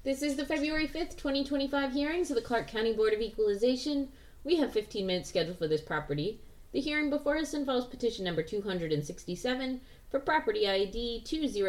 This is the February 5th, 2025 hearings of the Clark County Board of Equalization. We have 15 minutes scheduled for this property. The hearing before us involves petition number 267 for property ID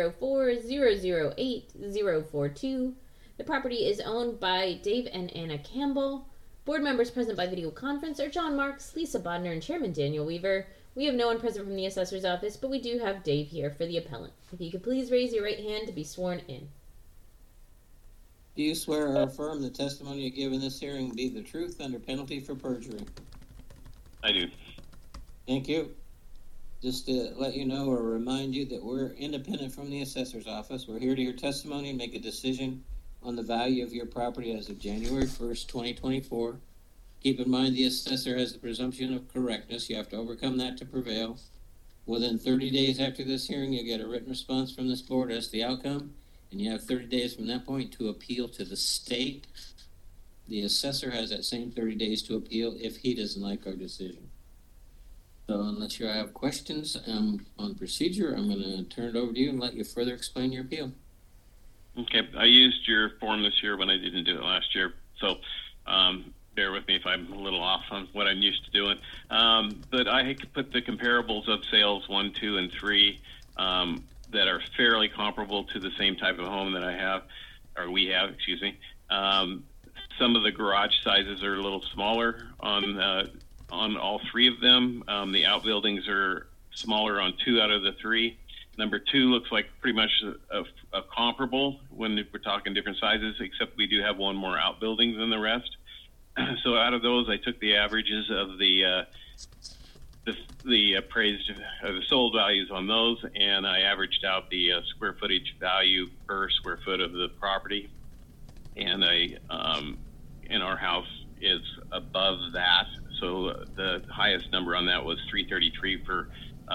204008042. The property is owned by Dave and Anna Campbell. Board members present by video conference are John Marks, Lisa Bodner, and Chairman Daniel Weaver. We have no one present from the assessor's office, but we do have Dave here for the appellant. If you could please raise your right hand to be sworn in. Do you swear or affirm the testimony you give in this hearing be the truth under penalty for perjury? I do. Thank you. Just to let you know or remind you that we're independent from the assessor's office. We're here to hear testimony and make a decision on the value of your property as of January 1st, 2024. Keep in mind the assessor has the presumption of correctness. You have to overcome that to prevail. Within 30 days after this hearing, you'll get a written response from this board as to the outcome. And you have 30 days from that point to appeal to the state. The assessor has that same 30 days to appeal if he doesn't like our decision. So unless you have questions on procedure, I'm going to turn it over to you and let you further explain your appeal. Okay, I used your form this year when I didn't do it last year, so bear with me if I'm a little off on what I'm used to doing. But I put the comparables of sales 1, 2, and 3 that are fairly comparable to the same type of home that I have, or we have, excuse me. Some of the garage sizes are a little smaller on all 3 of them. The outbuildings are smaller on 2 out of the 3. Number 2 looks like pretty much a comparable when we're talking different sizes, except we do have one more outbuilding than the rest. So out of those, I took the averages of the appraised, the sold values on those, and I averaged out the square footage value per square foot of the property. And in our house is above that. So the highest number on that was 333 per,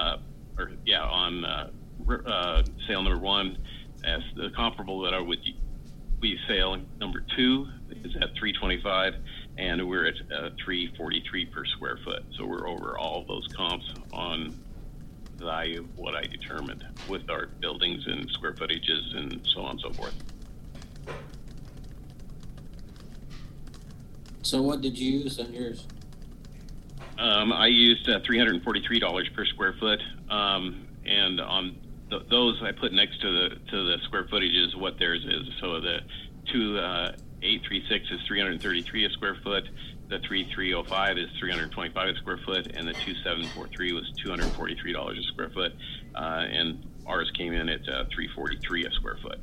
on sale number 1. As the comparable that I would be sale number 2 is at 325. And we're at 343 per square foot. So we're over all those comps on the value of what I determined with our buildings and square footages and so on and so forth. So what did you use on yours? I used $343 per square foot. And on those I put next to the square footages what theirs is. So the 836 is 333 a square foot. The 3305 is 325 a square foot, and the 2743 was $243 a square foot. And ours came in at 343 a square foot.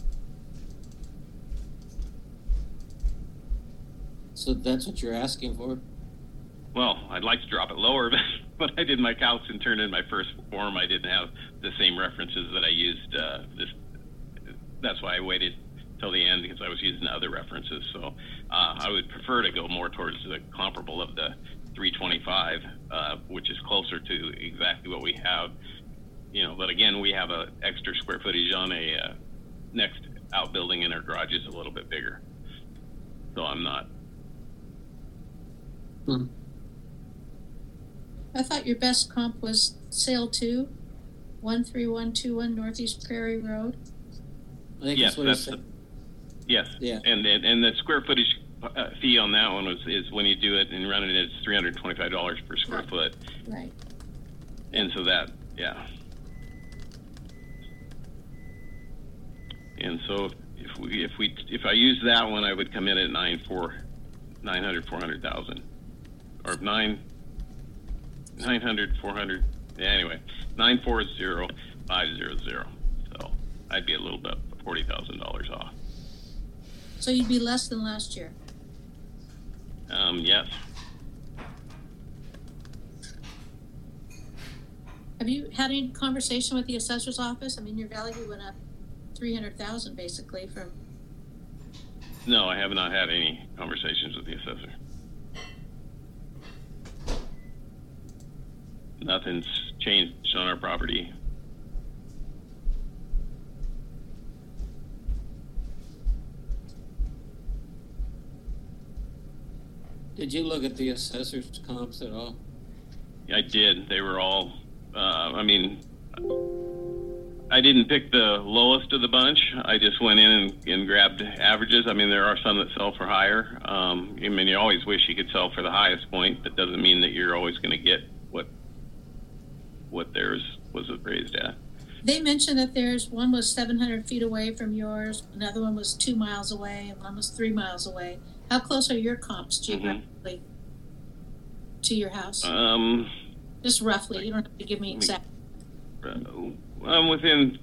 So that's what you're asking for? Well, I'd like to drop it lower, but I did my calcs and turned in my first form. I didn't have the same references that I used. That's why I waited till the end, because I was using other references. So I would prefer to go more towards the comparable of the 325, which is closer to exactly what we have. But again, we have a extra square footage on a next outbuilding, and our garage is a little bit bigger. So I'm not. I thought your best comp was sale 2, 13121 Northeast Prairie Road. I think Yes, that's what yes. Yeah. And the square footage fee on that one is when you do it and run it, it's $325 per square foot. Right. And so that, yeah. And so if I use that one, I would come in at 400,000, or 900, 400. Anyway, 940,500. So I'd be a little bit $40,000 off. So you'd be less than last year? Yes. Have you had any conversation with the assessor's office? I mean, your value went up 300,000 basically from. No, I have not had any conversations with the assessor. Nothing's changed on our property. Did you look at the assessor's comps at all? I did. They were all, I I didn't pick the lowest of the bunch. I just went in and grabbed averages. I mean, there are some that sell for higher. I mean, you always wish you could sell for the highest point, but doesn't mean that you're always going to get what theirs was appraised at. They mentioned that there's one was 700 feet away from yours, another one was 2 miles away, and one was 3 miles away. How close are your comps geographically to your house? Just roughly. You don't have to give me exact. I'm within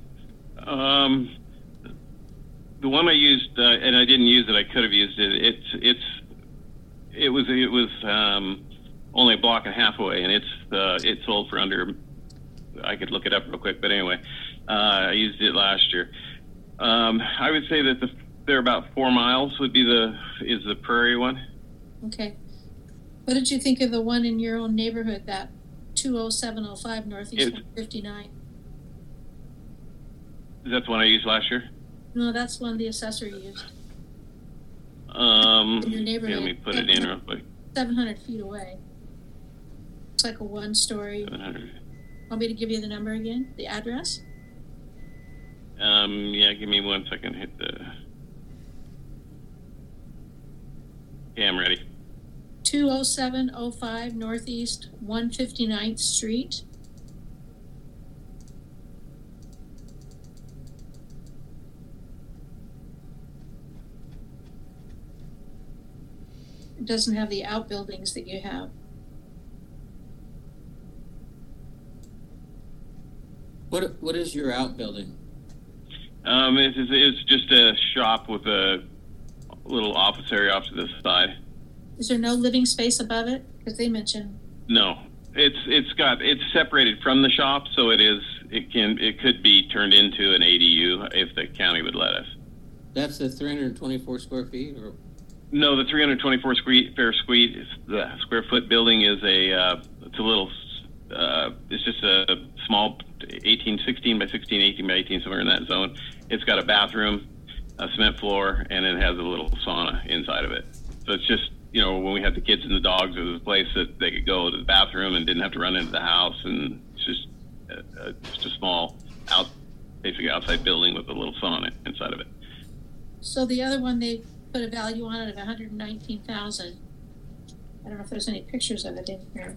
the one I used, and I didn't use it. I could have used it. It was only a block and a half away, and it sold for under. I could look it up real quick, but anyway, I used it last year. I would say that they're about 4 miles would be the Prairie one. Okay. What did you think of the one in your own neighborhood, that 20705 Northeast 159? Is that the one I used last year? No, that's one the assessor used. In your neighborhood. Let me put it in real quick. 700 feet away. It's like a one-story. 700. Want me to give you the number again? The address? Yeah, give me 1 second. Hit the. Yeah, I'm ready. 20705 Northeast 159th Street. It doesn't have the outbuildings that you have. What is your outbuilding? It's just a shop with a little office area off to the side. Is there no living space above it? Because they mentioned. No, it's separated from the shop, so it could be turned into an ADU if the county would let us. That's the 324 square feet, or? No, the 324 square foot building is it's a little. It's just a small 16 by 16, 18 by 18, somewhere in that zone. It's got a bathroom, a cement floor, and it has a little sauna inside of it. So it's just, when we had the kids and the dogs, there was a place that they could go to the bathroom and didn't have to run into the house. And it's just a small basically outside building with a little sauna inside of it. So the other one, they put a value on it of $119,000. I don't know if there's any pictures of it in here.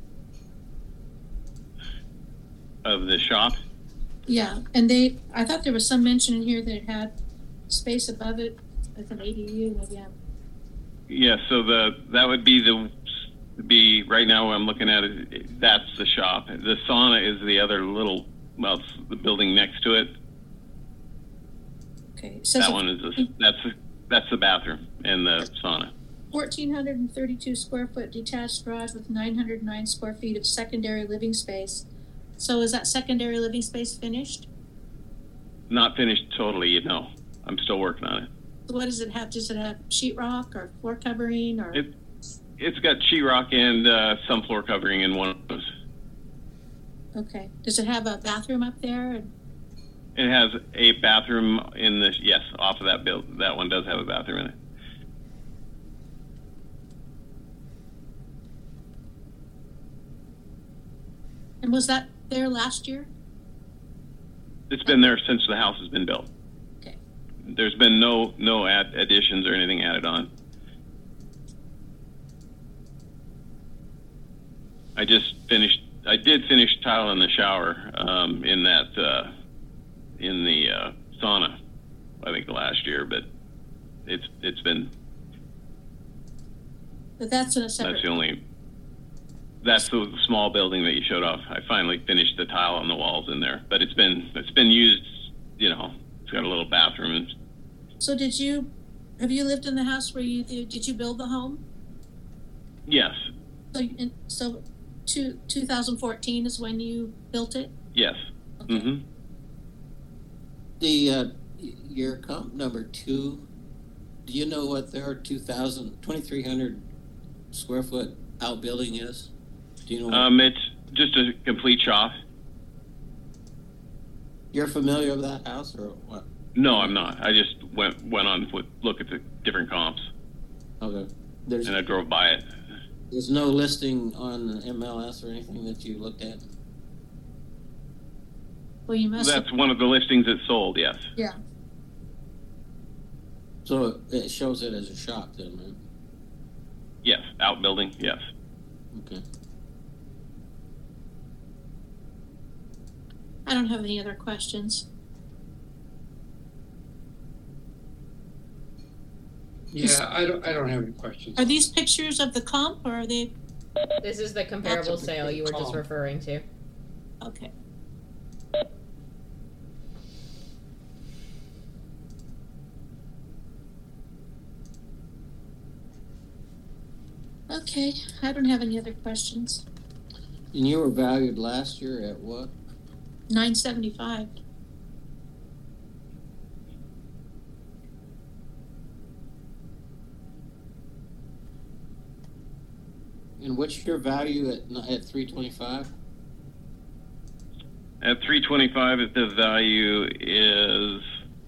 Of the shop? Yeah, and I thought there was some mention in here that it had space above it as an ADU, maybe. Yeah, so that would be right now what I'm looking at it. That's the shop. The sauna is the other little, it's the building next to it. Okay, that one is that's the bathroom and the sauna. 1,432 square foot detached garage with 909 square feet of secondary living space. So is that secondary living space finished? Not finished totally, no. I'm still working on it. So what does it have? Does it have sheetrock or floor covering, or? It's got sheetrock and some floor covering in one of those. Okay. Does it have a bathroom up there? It has a bathroom off of that build. That one does have a bathroom in it. And was that there last year? It's been there since the house has been built. Okay. There's been no additions or anything added on. I did finish tile in the shower in the sauna, I think last year, but it's been. But that's in a separate. That's the small building that you showed off. I finally finished the tile on the walls in there, but it's been used. It's got a little bathroom. So have you lived in the house where did you build the home? Yes. So 2014 is when you built it? Yes. Okay. Mm-hmm. Your comp number 2, do you know what their 2,300 square foot outbuilding is? Do you know? It's just a complete shop. You're familiar with that house or what? No, I'm not. I just went on to look at the different comps. Okay. And I drove by it. There's no listing on the MLS or anything that you looked at? Well, you must. That's one of the listings that sold, yes. Yeah. So it shows it as a shop then, right? Yes, outbuilding, yes. Okay. I don't have any other questions. Yeah, I don't have any questions. Are these pictures of the comp, or are they? This is the comparable That's a sale you were just comp. referring to. Okay. Okay, I don't have any other questions. And you were valued last year at what? $975. And what's your value at 325? At 325, the value is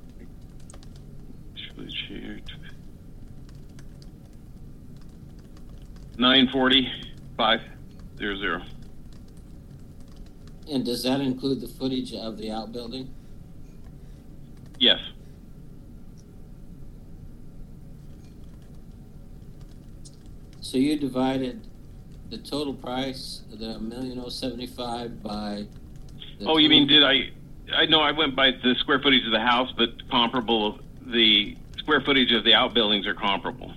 940,500. And does that include the footage of the outbuilding? Yes. So you divided the total price, the $1,075,000 by. Oh, you mean did I know I went by the square footage of the house, but comparable. The square footage of the outbuildings are comparable.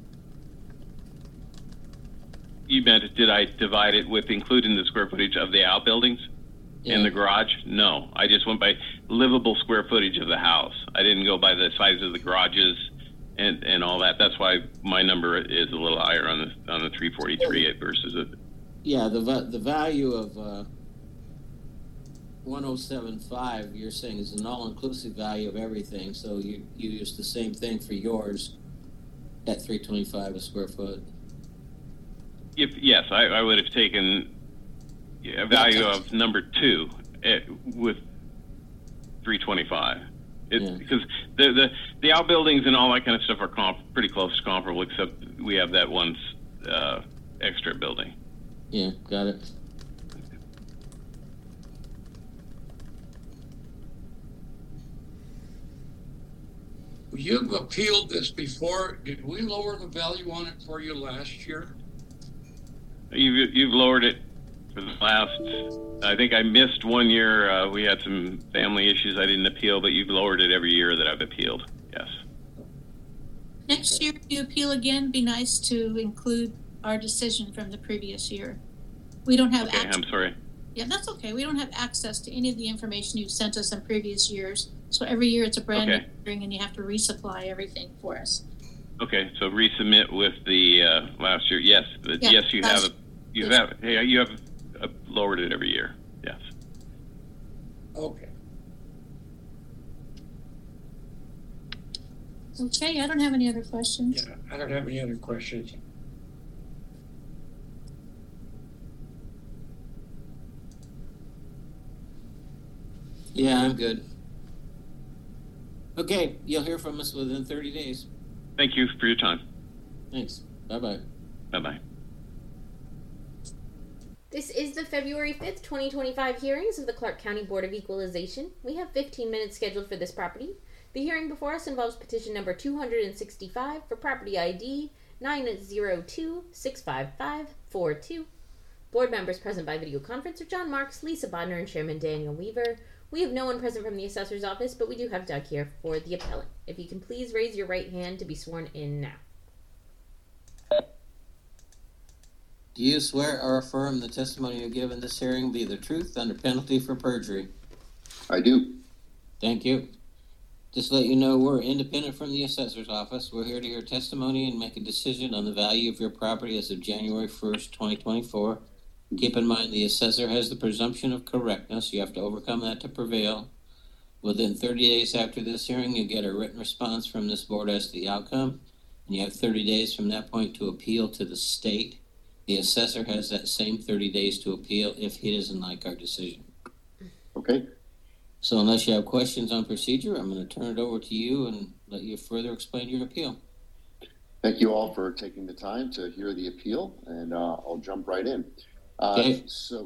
You meant did I divide it with including the square footage of the outbuildings? Yeah. In the garage? No, I just went by livable square footage of the house. I didn't go by the size of the garages and all that. That's why my number is a little higher on the 343 versus it. Yeah, the value of 1075 you're saying is an all-inclusive value of everything. So you use the same thing for yours at 325 a square foot. Yes, I would have taken a value of number 2 with 325. Because the outbuildings and all that kind of stuff are pretty close to comparable, except we have that one extra building. Yeah, got it. You've appealed this before. Did we lower the value on it for you last year? You've lowered it for the last. I think I missed 1 year. We had some family issues. I didn't appeal, but you've lowered it every year that I've appealed. Yes. Next year, if you appeal again, be nice to include our decision from the previous year. We don't have Okay, I'm sorry. Yeah, that's okay. We don't have access to any of the information you've sent us in previous years. So every year it's a brand new hearing and you have to resupply everything for us. Okay, so resubmit with the last year. Yes, but Yeah, yes, you have. You have lowered it every year. Yes. Okay. Okay, I don't have any other questions. Yeah, I don't have any other questions. Yeah, I'm good. Okay, you'll hear from us within 30 days. Thank you for your time. Thanks. Bye-bye. Bye-bye. This is the February 5th, 2025 hearings of the Clark County Board of Equalization. We have 15 minutes scheduled for this property. The hearing before us involves petition number 265 for property ID 902-65542. Board members present by video conference are John Marks, Lisa Bodner, and Chairman Daniel Weaver. We have no one present from the assessor's office, but we do have Doug here for the appellant. If you can please raise your right hand to be sworn in now. Do you swear or affirm the testimony you give in this hearing be the truth under penalty for perjury? I do. Thank you. Just to let you know, we're independent from the assessor's office. We're here to hear testimony and make a decision on the value of your property as of January 1st, 2024. Keep in mind the assessor has the presumption of correctness. You have to overcome that to prevail. Within 30 days after this hearing, you get a written response from this board as to the outcome, and you have 30 days from that point to appeal to the state. The assessor has that same 30 days to appeal if he doesn't like our decision. Okay. So unless you have questions on procedure, I'm going to turn it over to you and let you further explain your appeal. Thank you all for taking the time to hear the appeal, and I'll jump right in. Okay.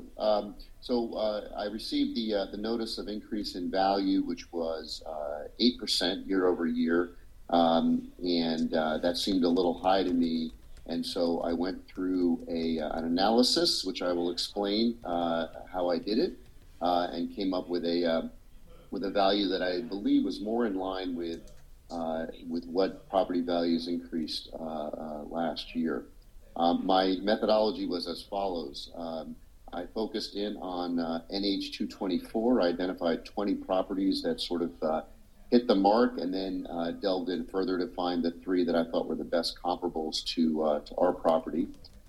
I received the notice of increase in value, which was 8% year over year, and that seemed a little high to me. And so I went through an analysis, which I will explain how I did it, and came up with a value that I believe was more in line with what property values increased last year. My methodology was as follows. I focused in on NH 224. I identified 20 properties that sort of hit the mark, and then delved in further to find the 3 that I thought were the best comparables to our property.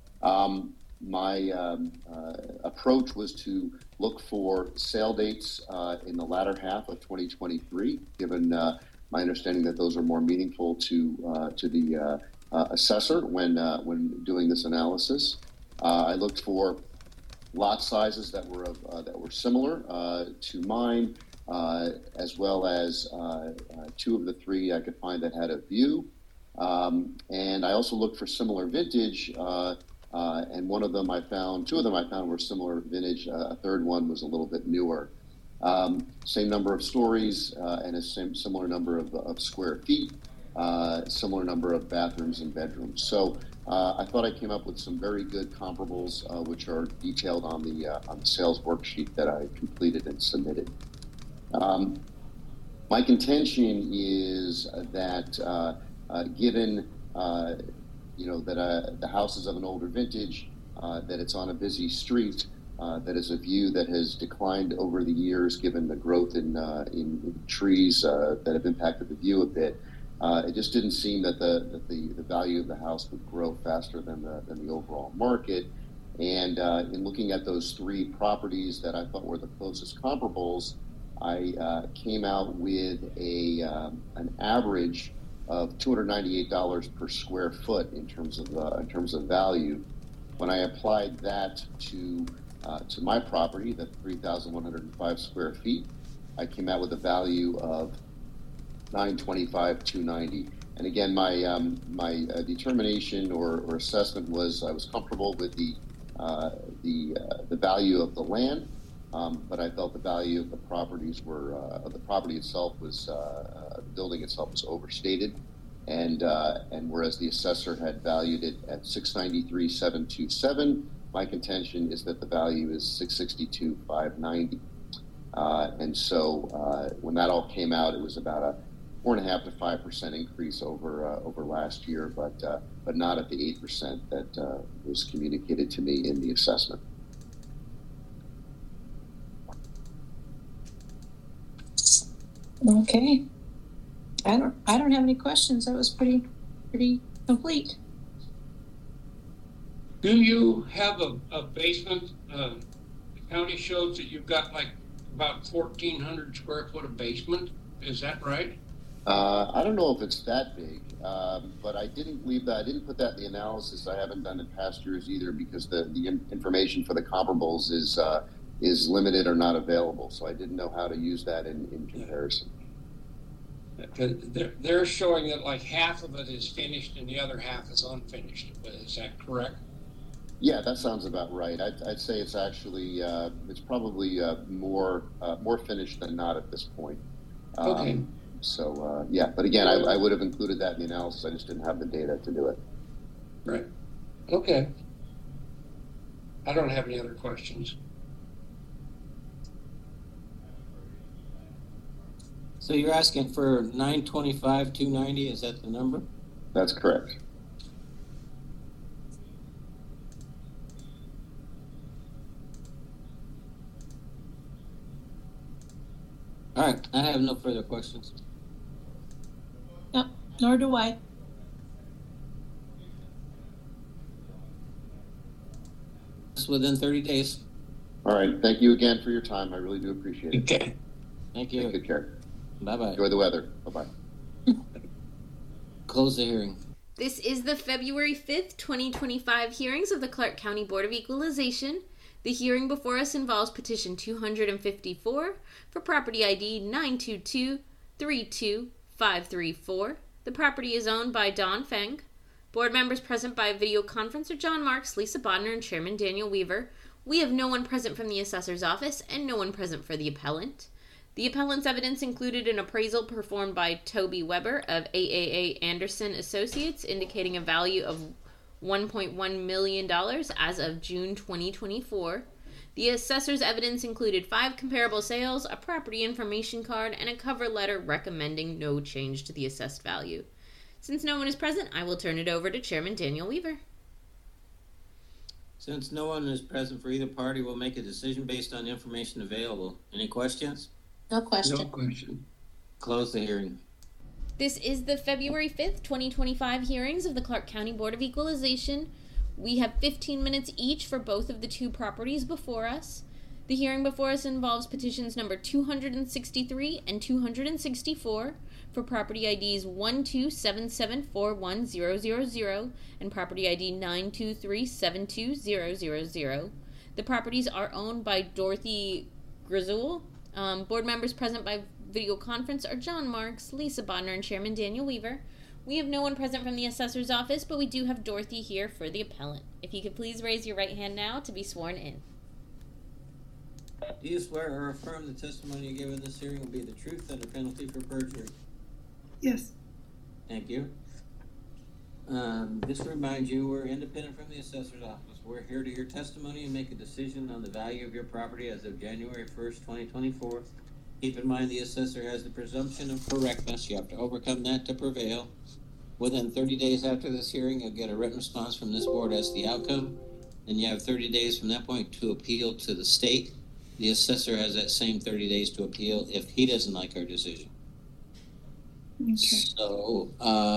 My approach was to look for sale dates in the latter half of 2023, given my understanding that those are more meaningful to the assessor when doing this analysis. I looked for lot sizes that were similar to mine, as well as 2 of the 3 I could find that had a view. And I also looked for similar vintage, and 2 of them I found were similar vintage. A third one was a little bit newer. Same number of stories and a similar number of square feet, similar number of bathrooms and bedrooms. So I thought I came up with some very good comparables, which are detailed on the sales worksheet that I completed and submitted. My contention is that given that the house is of an older vintage, that it's on a busy street, that is a view that has declined over the years given the growth in trees that have impacted the view a bit. It just didn't seem that the value of the house would grow faster than the overall market. And in looking at those 3 properties that I thought were the closest comparables, I came out with an average of $298 per square foot in terms of value. When I applied that to my property, the 3,105 square feet, I came out with a value of $925,290. And again, my determination or assessment was I was comfortable with the value of the land, but I felt the value of the properties of the property itself was the building itself was overstated, and whereas the assessor had valued it at $693,727, my contention is that the value is $662,590. And so when that all came out, it was about a 4.5% to 5% increase over last year, but not at the 8% that was communicated to me in the assessment. Okay. I don't have any questions. That was pretty complete. Do you have a basement? The county shows that you've got like about 1,400 square foot of basement. Is that right? I don't know if it's that big, but I didn't leave that. I didn't put that in the analysis. I haven't done in past years either because the information for the comparables is limited or not available. So I didn't know how to use that in comparison. They're showing that like half of it is finished and the other half is unfinished. Is that correct? Yeah, that sounds about right. I'd say it's actually it's probably more finished than not at this point. Okay. So yeah, but again, I would have included that in the analysis. I just didn't have the data to do it. Right. Okay. I don't have any other questions. So you're asking for $925,290? Is that the number? That's correct. All right. I have no further questions. No, nor do I. It's within 30 days. All right. Thank you again for your time. I really do appreciate it. Okay. Thank you. Take good care. Bye-bye. Enjoy the weather. Bye-bye. Close the hearing. This is the February 5th, 2025 hearings of the Clark County Board of Equalization. The hearing before us involves petition 254 for property ID 922-32534. The property is owned by Don Feng. Board members present by video conference are John Marks, Lisa Bodner, and Chairman Daniel Weaver. We have no one present from the assessor's office and no one present for the appellant. The appellant's evidence included an appraisal performed by Toby Weber of AAA Anderson Associates, indicating a value of $1.1 million as of June 2024. The assessor's evidence included 5 comparable sales, a property information card, and a cover letter recommending no change to the assessed value. Since no one is present, I will turn it over to Chairman Daniel Weaver. Since no one is present for either party, we'll make a decision based on information available. Any questions? No question. No question. Close the hearing. This is the February 5th, 2025 hearings of the Clark County Board of Equalization. We have 15 minutes each for both of the 2 properties before us. The hearing before us involves petitions number 263 and 264 for property IDs 127741000 and property ID 923720000. The properties are owned by Dorothy Griswold. Board members present by video conference are John Marks, Lisa Bodner, and Chairman Daniel Weaver. We have no one present from the assessor's office, but we do have Dorothy here for the appellant. If you could please raise your right hand now to be sworn in. Do you swear or affirm the testimony you give in this hearing will be the truth under penalty for perjury? Yes. Thank you. Just to remind you, we're independent from the assessor's office. We're here to hear testimony and make a decision on the value of your property as of January 1st, 2024. Keep in mind the assessor has the presumption of correctness. You have to overcome that to prevail. Within 30 days after this hearing, you'll get a written response from this board as to the outcome. Then you have 30 days from that point to appeal to the state. The assessor has that same 30 days to appeal if he doesn't like our decision. Okay. So,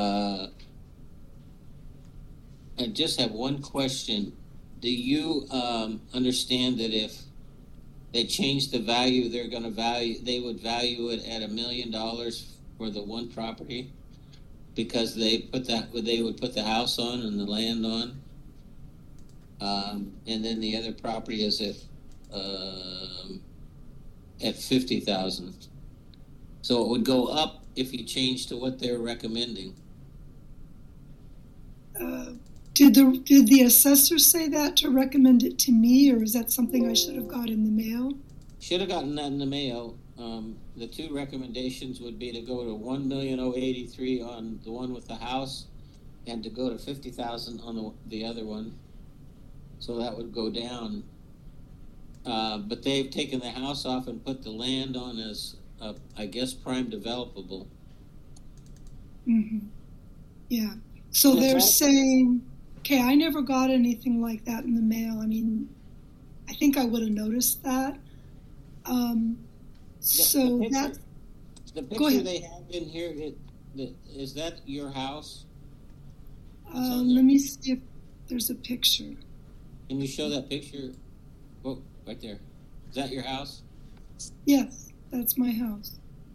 I just have one question. Do you understand that if they change the value, they would value it at $1 million for the one property because they would put the house on and the land on, and then the other property is at $50,000. So it would go up if you change to what they're recommending. Did the assessor say that to recommend it to me, or is that something I should have got in the mail? Should have gotten that in the mail. The 2 recommendations would be to go to $1,083,000 on the one with the house, and to go to $50,000 on the other one. So that would go down. But they've taken the house off and put the land on as, I guess, prime developable. Mm-hmm. Yeah. So they're saying, okay, I never got anything like that in the mail. I mean, I think I would have noticed that. The picture they have in here, is that your house? Let me see if there's a picture. Can you show that picture? Oh, right there. Is that your house? Yes, that's my house.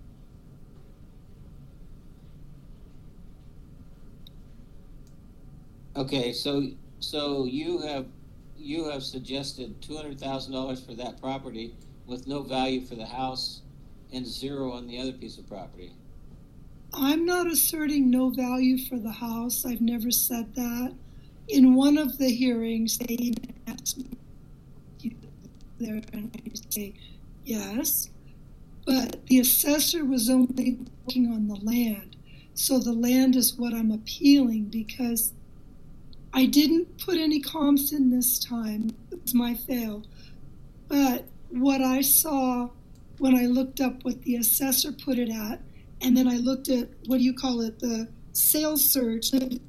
Okay, so you have suggested $200,000 for that property with no value for the house and 0 on the other piece of property. I'm not asserting no value for the house. I've never said that. In one of the hearings, they asked me there, and I say yes, but the assessor was only working on the land. So the land is what I'm appealing, because I didn't put any comps in this time. It was my fail. But what I saw when I looked up what the assessor put it at, and then I looked at, the sales search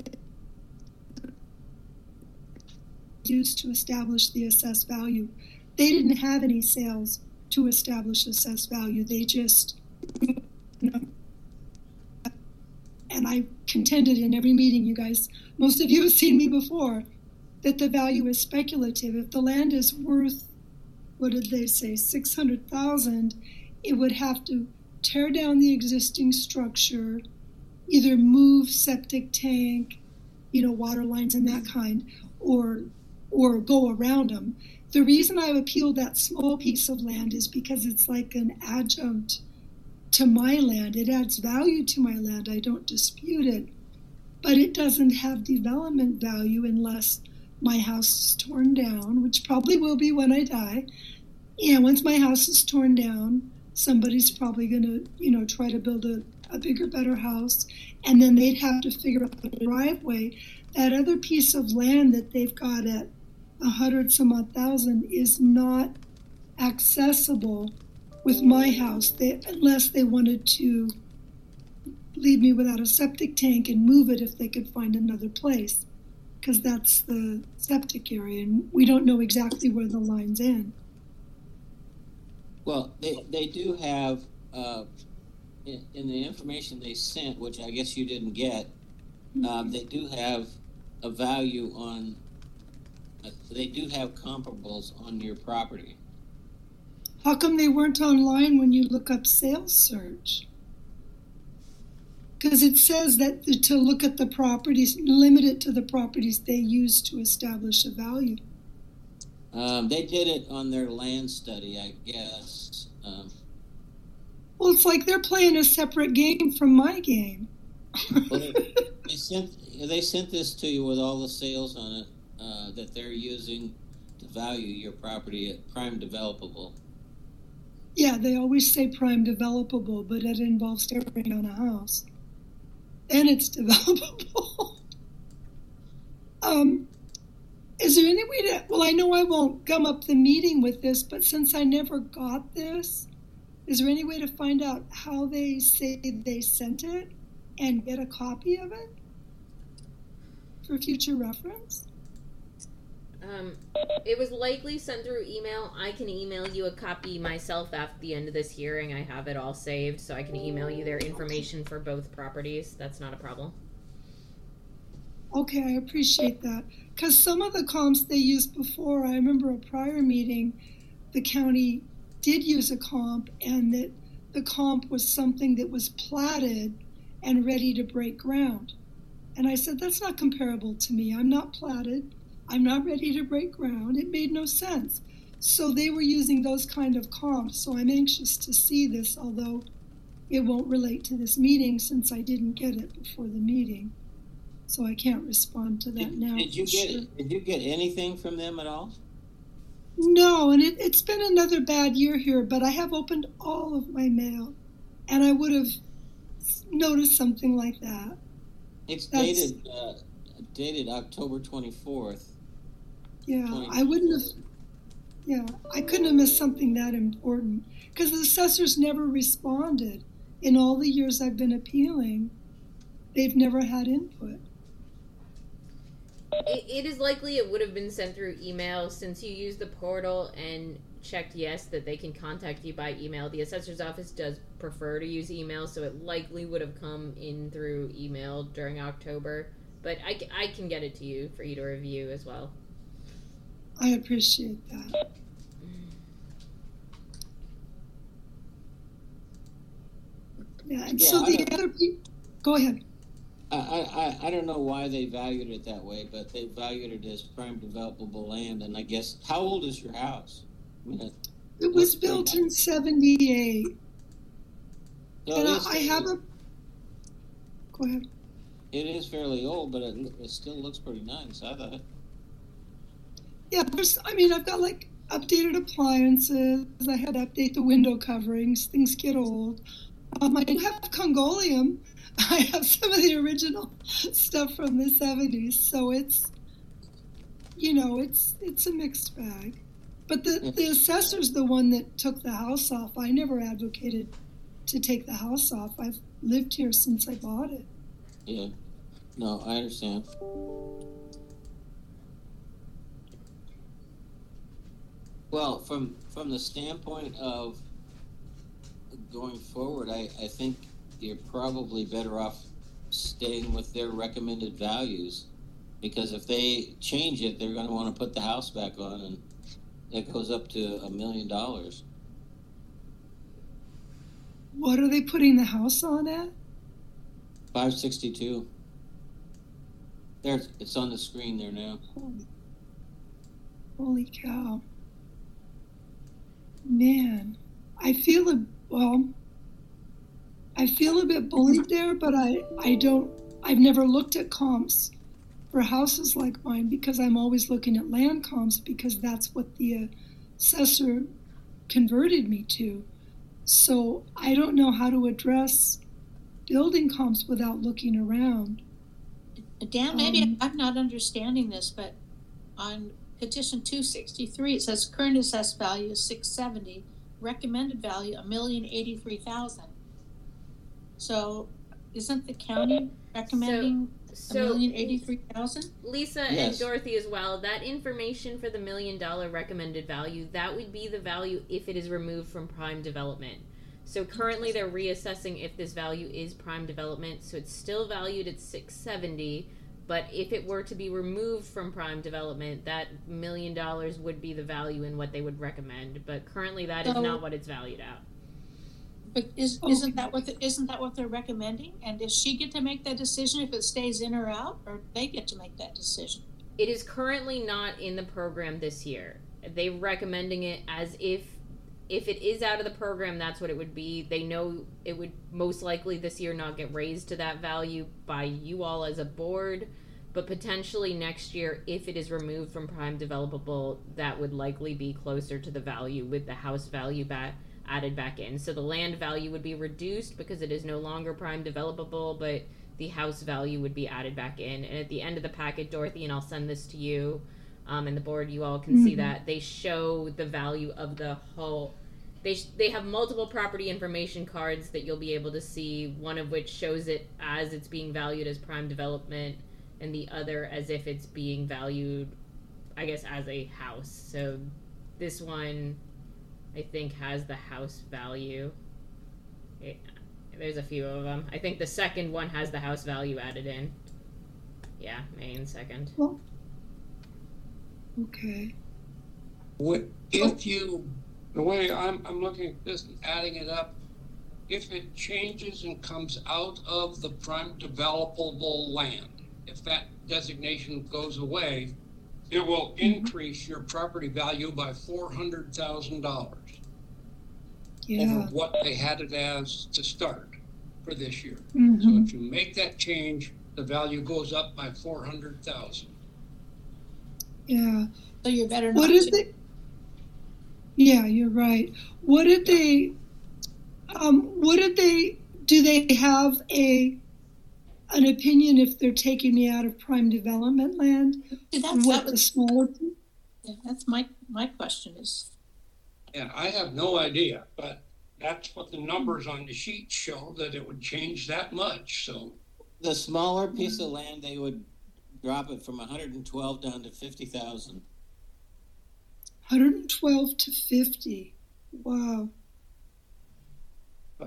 used to establish the assessed value. They didn't have any sales to establish assessed value. They just, and I contended in every meeting, you guys, most of you have seen me before, that the value is speculative. If the land is worth, what did they say, $600,000, it would have to tear down the existing structure, either move septic tank, water lines and that kind, or go around them. The reason I've appealed that small piece of land is because it's like an adjunct to my land. It adds value to my land. I don't dispute it. But it doesn't have development value unless my house is torn down, which probably will be when I die. Yeah, once my house is torn down, somebody's probably going to, try to build a bigger, better house. And then they'd have to figure out the driveway. That other piece of land that they've got at 100 some odd thousand is not accessible with my house, unless they wanted to leave me without a septic tank and move it if they could find another place, because that's the septic area, and we don't know exactly where the lines end. Well, they do have, in the information they sent, which I guess you didn't get, they do have a value on, they do have comparables on your property. How come they weren't online when you look up sales search? Because it says that to look at the properties, limit it to the properties they use to establish a value. They did it on their land study, I guess. Well, it's like they're playing a separate game from my game. Well, they sent this to you with all the sales on it that they're using to value your property at prime developable. Yeah, they always say prime developable, but it involves tearing down a house. And it's developable. Is there any way to, well, I know I won't gum up the meeting with this, but since I never got this, is there any way to find out how they say they sent it and get a copy of it for future reference? It was likely sent through email. I can email you a copy myself after the end of this hearing. I have it all saved, so I can email you their information for both properties. That's not a problem. Okay, I appreciate that. Because some of the comps they used before, I remember a prior meeting, the county did use a comp, and that the comp was something that was platted and ready to break ground. And I said, that's not comparable to me. I'm not platted. I'm not ready to break ground. It made no sense. So they were using those kind of comps. So I'm anxious to see this, although it won't relate to this meeting since I didn't get it before the meeting. So I can't respond to that now. Did you get anything from them at all? No, and it's been another bad year here, but I have opened all of my mail, and I would have noticed something like that. It's dated October 24th. Yeah, I wouldn't have. Yeah, I couldn't have missed something that important because the assessors never responded. In all the years I've been appealing, they've never had input. It is likely it would have been sent through email since you used the portal and checked yes that they can contact you by email. The assessor's office does prefer to use email, so it likely would have come in through email during October. But I can get it to you for you to review as well. I appreciate that. Yeah, and so the other people, go ahead. I don't know why they valued it that way, but they valued it as prime developable land. And I guess, how old is your house? I mean, it was built in 78. No, and I have a... Go ahead. It is fairly old, but it still looks pretty nice, I thought. Yeah, I've got like updated appliances. I had to update the window coverings. Things get old. I do have Congolium. I have some of the original stuff from the 70s, so it's a mixed bag. But the assessor's the one that took the house off. I never advocated to take the house off. I've lived here since I bought it. Yeah. No, I understand. Well, from the standpoint of going forward, I think you're probably better off staying with their recommended values, because if they change it, they're going to want to put the house back on, and it goes up to $1 million. What are they putting the house on at? 562. There, it's on the screen there now. Holy cow. Man, I feel a bit bullied there, but I've never looked at comps for houses like mine because I'm always looking at land comps because that's what the assessor converted me to. So I don't know how to address building comps without looking around. Dan, maybe I'm not understanding this, but on petition 263, it says current assessed value is 670, recommended value $1,083,000. So isn't the county recommending $1,083,000? Lisa and Dorothy as well, that information for the $1 million recommended value, that would be the value if it is removed from prime development. So currently they're reassessing if this value is prime development, so it's still valued at 670, but if it were to be removed from prime development, that $1 million would be the value in what they would recommend. But currently that is not what it's valued at. But isn't that what they're recommending? And does she get to make that decision if it stays in or out, or they get to make that decision? It is currently not in the program this year. They're recommending it as if it is out of the program, that's what it would be. They know it would most likely this year not get raised to that value by you all as a board, but potentially next year, if it is removed from prime developable, that would likely be closer to the value with the house value added back in. So the land value would be reduced because it is no longer prime developable, but the house value would be added back in. And at the end of the packet, Dorothy, and I'll send this to you, and the board, you all can see that they show the value of the whole. They have multiple property information cards that you'll be able to see, one of which shows it as it's being valued as prime development, and the other as if it's being valued, I guess, as a house. So this one, I think, has the house value. There's a few of them. I think the second one has the house value added in. Yeah, main second. Well, okay. The way I'm looking at this and adding it up, if it changes and comes out of the prime developable land, if that designation goes away, it will increase your property value by $400,000 over what they had it as to start for this year. So if you make that change, the value goes up by $400,000. Yeah. So you're better not. What is it? Yeah, you're right. What did they? Do they have an opinion if they're taking me out of prime development land? The smaller? Yeah, that's my question is. Yeah, I have no idea, but that's what the numbers on the sheet show, that it would change that much. So the smaller piece of land, they would drop it from 112 down to 50,000. 112 to 50. Wow. But,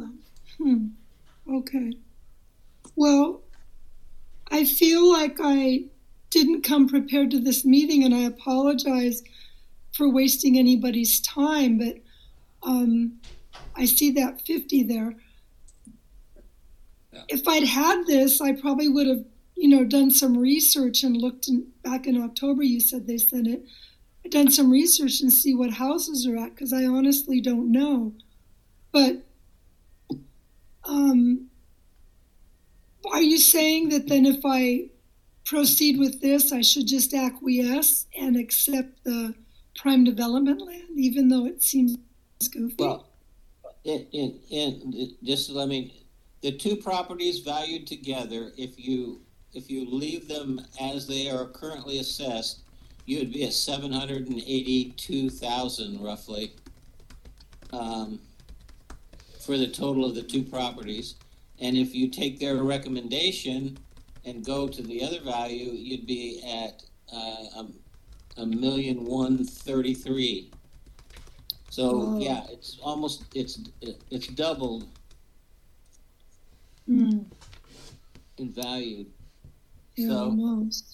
okay. Well, I feel like I didn't come prepared to this meeting, and I apologize for wasting anybody's time, but I see that 50 there. Yeah. If I'd had this, I probably would have, done some research and looked back in October, you said they sent it. I've done some research and see what houses are at, because I honestly don't know. But are you saying that then if I proceed with this, I should just acquiesce and accept the prime development land, even though it seems goofy? Well, the two properties valued together, if you leave them as they are currently assessed, you would be at $782,000 roughly for the total of the two properties. And if you take their recommendation and go to the other value, you'd be at $1,133,000. So yeah, it's almost it's doubled in value. Yeah, so, almost.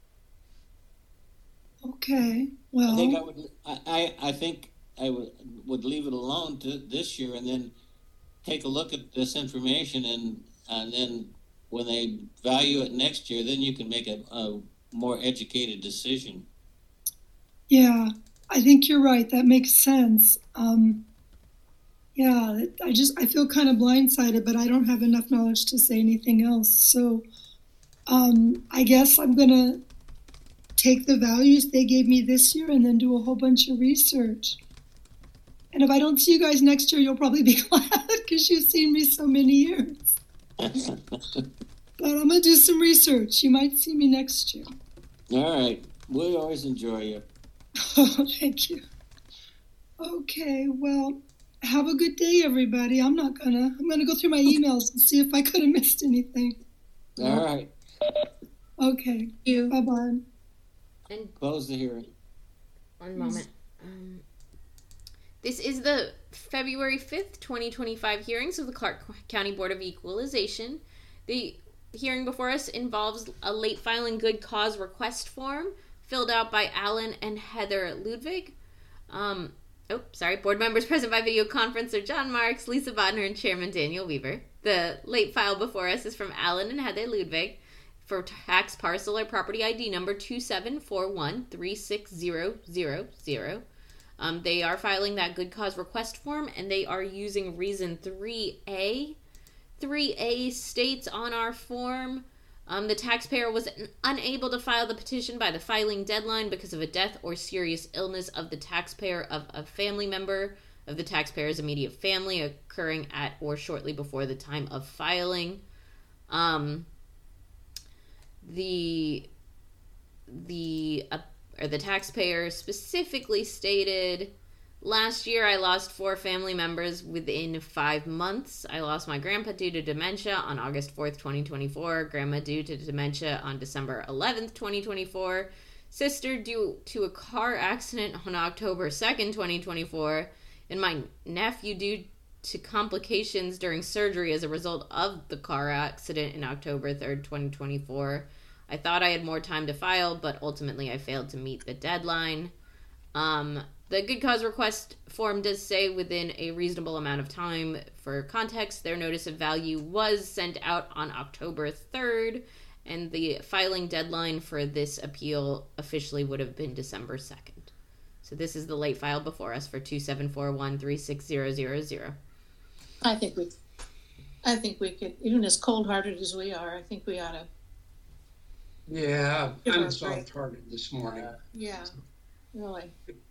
Okay. Well, I think I would leave it alone to this year, and then take a look at this information, and then when they value it next year, then you can make a more educated decision. Yeah, I think you're right. That makes sense. Yeah, I feel kind of blindsided, but I don't have enough knowledge to say anything else. So, I guess I'm going to take the values they gave me this year and then do a whole bunch of research. And if I don't see you guys next year, you'll probably be glad because you've seen me so many years. But I'm going to do some research. You might see me next year. All right. We always enjoy you. Oh, thank you. Okay, well, have a good day, everybody. I'm going to go through my emails and see if I could have missed anything. All right. Okay. Thank you. Bye-bye. And Close the hearing. one moment. This is the February 5th, 2025 hearings of the Clark County Board of Equalization. The hearing before us involves a late filing good cause request form filled out by Alan and Heather Ludwig. Board members present by video conference are John Marks, Lisa Bodner, and Chairman Daniel Weaver. The late file before us is from Alan and Heather Ludwig for tax parcel or property ID number 2741360000. They are filing that good cause request form, and they are using reason 3A. 3A states on our form, the taxpayer was unable to file the petition by the filing deadline because of a death or serious illness of the taxpayer of a family member of the taxpayer's immediate family occurring at or shortly before the time of filing. The taxpayer specifically stated, last year I lost 4 family members within 5 months. I lost my grandpa due to dementia on August 4th, 2024, grandma due to dementia on December 11th, 2024, sister due to a car accident on October 2nd, 2024, and my nephew due to complications during surgery as a result of the car accident in October 3rd, 2024. I thought I had more time to file, but ultimately I failed to meet the deadline. The good cause request form does say within a reasonable amount of time. For context, their notice of value was sent out on October 3rd, and the filing deadline for this appeal officially would have been December 2nd. So this is the late file before us for 2741360000. I think we could, even as cold-hearted as we are, I think we ought to. Yeah, Give her I'm a break. soft-hearted this morning. Yeah, really.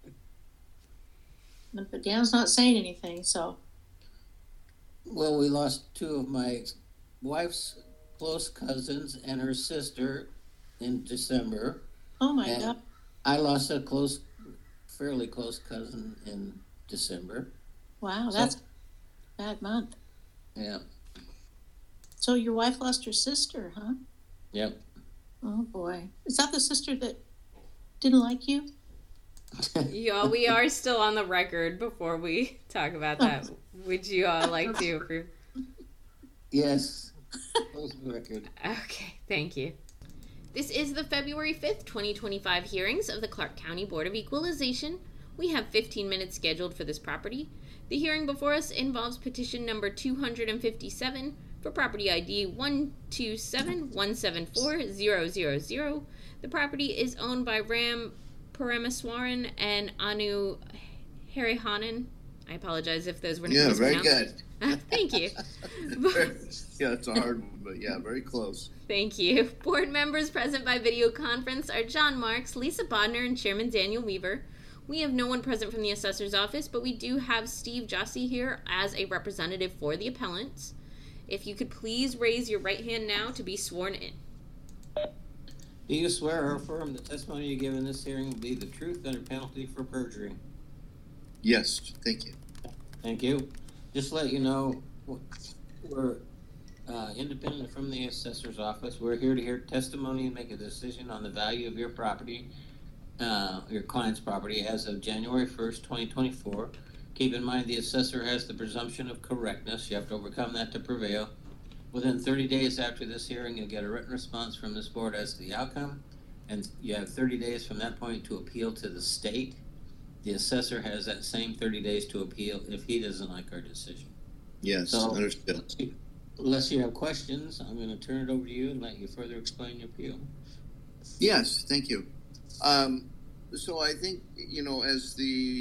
But Dan's not saying anything, so. Well, we lost 2 of my wife's close cousins and her sister in December. Oh my And God. I lost a fairly close cousin in December. Wow, that's a bad month. Yeah. So your wife lost her sister, huh? Yep. Oh boy. Is that the sister that didn't like you? Yeah, we are still on the record before we talk about that. Would you all like to approve? Yes. Close the record. Okay, thank you. This is the February 5th, 2025 hearings of the Clark County Board of Equalization. We have 15 minutes scheduled for this property. The hearing before us involves petition number 257 for property ID 127174000. The property is owned by Ram Parameswaran and Anu Harihanan. I apologize if those were mispronounced. Very good. Thank you. Yeah, it's a hard one, but yeah, very close. Thank you. Board members present by video conference are John Marks, Lisa Bodner, and Chairman Daniel Weaver. We have no one present from the assessor's office, but we do have Steve Jossie here as a representative for the appellants. If you could please raise your right hand now to be sworn in. Do you swear or affirm the testimony you give in this hearing will be the truth under penalty for perjury? Yes, thank you. Thank you. Just to let you know, we're independent from the assessor's office. We're here to hear testimony and make a decision on the value of your property, your client's property, as of January 1st, 2024. Keep in mind the assessor has the presumption of correctness. You have to overcome that to prevail. Within 30 days after this hearing, you'll get a written response from this board as to the outcome, and you have 30 days from that point to appeal to the state. The assessor has that same 30 days to appeal if he doesn't like our decision. Yes, So, understood. unless you have questions, I'm going to turn it over to you and let you further explain your appeal. Yes, thank you. So I think, as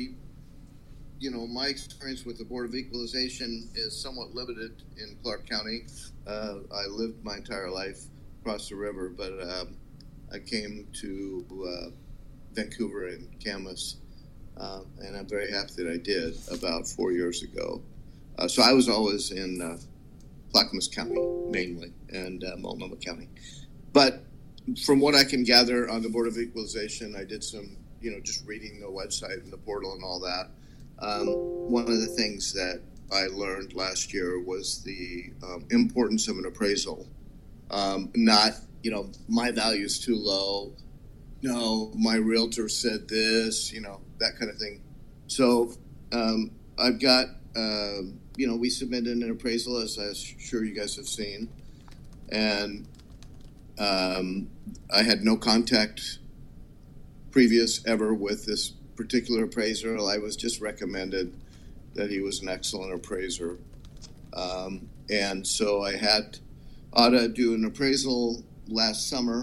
my experience with the Board of Equalization is somewhat limited in Clark County. I lived my entire life across the river, but I came to Vancouver and Camas, and I'm very happy that I did about 4 years ago. So I was always in Clackamas County mainly, and Multnomah County. But from what I can gather on the Board of Equalization, I did some, just reading the website and the portal and all that. One of the things that I learned last year was the importance of an appraisal. Not, my value is too low. No, my realtor said this, that kind of thing. So I've got, we submitted an appraisal, as I'm sure you guys have seen. And I had no contact previous ever with this particular appraiser. I was just recommended that he was an excellent appraiser. And so I had Ada do an appraisal last summer.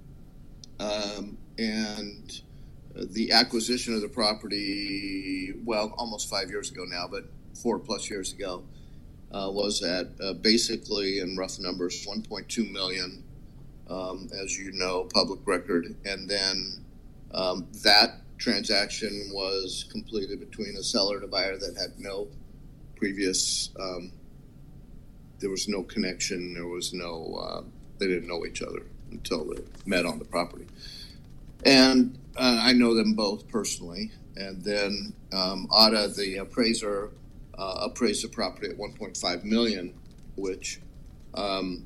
And the acquisition of the property, well, almost 5 years ago now, but 4+ years ago, was at basically, in rough numbers, $1.2 million, as you know, public record. And then that transaction was completed between a seller and a buyer that had no previous, there was no connection, there was no, they didn't know each other until they met on the property. And I know them both personally. And then Ada, the appraiser, appraised the property at $1.5 million, which, I've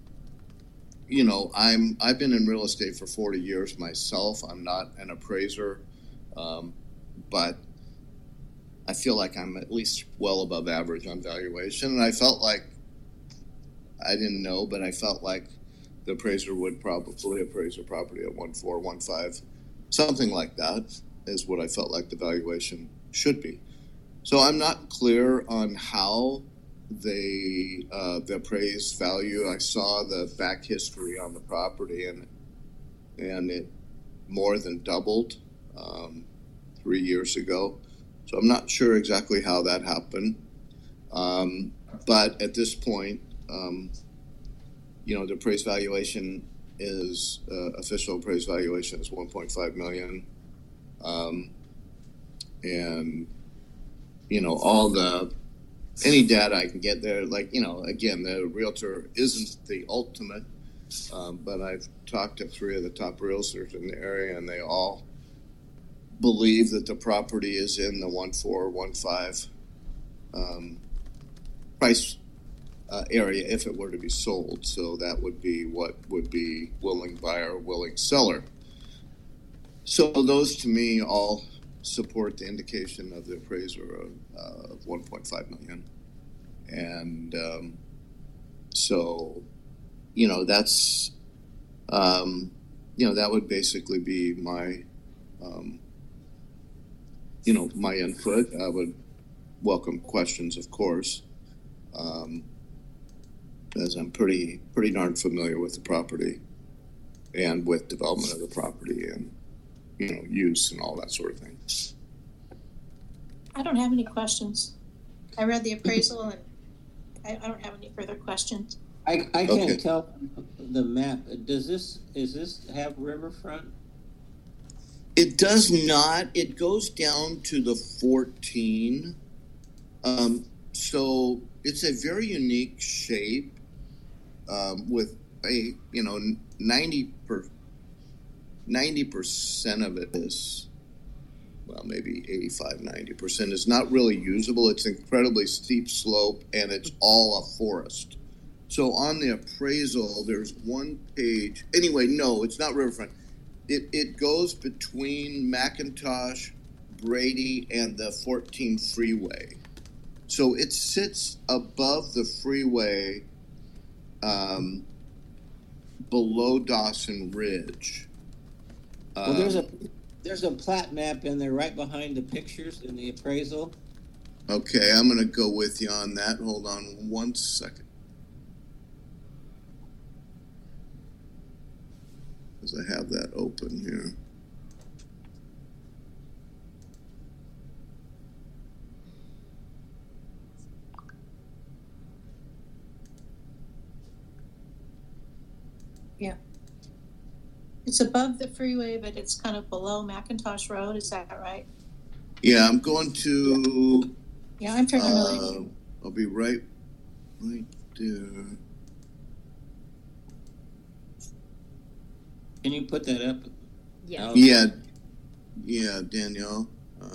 been in real estate for 40 years myself. I'm not an appraiser, but I feel like I'm at least well above average on valuation. And I felt like, I didn't know, but I felt like the appraiser would probably appraise a property at 1.4, 1.5, something like that is what I felt like the valuation should be. So I'm not clear on how the appraised value. I saw the back history on the property, and it more than doubled 3 years ago. So I'm not sure exactly how that happened. But at this point, the appraised valuation is official appraised valuation is $1.5 million, and any data I can get there. Again, the realtor isn't the ultimate, but I've talked to 3 of the top realtors in the area, and they all believe that the property is in the 1.4, 1.5 price area if it were to be sold. So that would be what would be willing buyer, willing seller. So those to me all support the indication of the appraiser of $1.5 million. And that's, that would basically be my, my input. I would welcome questions, of course. As I'm pretty darn familiar with the property and with development of the property and, use and all that sort of thing. I don't have any questions. I read the appraisal and I don't have any further questions. I can't tell the map. Is this have riverfront? It does not. It goes down to the 14. So it's a very unique shape with a 90% of it is, well, maybe 85-90% is not really usable. It's incredibly steep slope and it's all a forest. So on the appraisal, there's one page. Anyway, no, it's not riverfront. It goes between McIntosh, Brady, and the 14 freeway. So it sits above the freeway, below Dawson Ridge. Well, there's a plat map in there right behind the pictures in the appraisal. Okay, I'm going to go with you on that. Hold on 1 second. Because I have that open here. Yeah. It's above the freeway, but it's kind of below McIntosh Road. Is that right? Yeah, I'm going to. Yeah, I'm familiar. I'll be right there. Can you put that up? Yeah. Yeah, Danielle.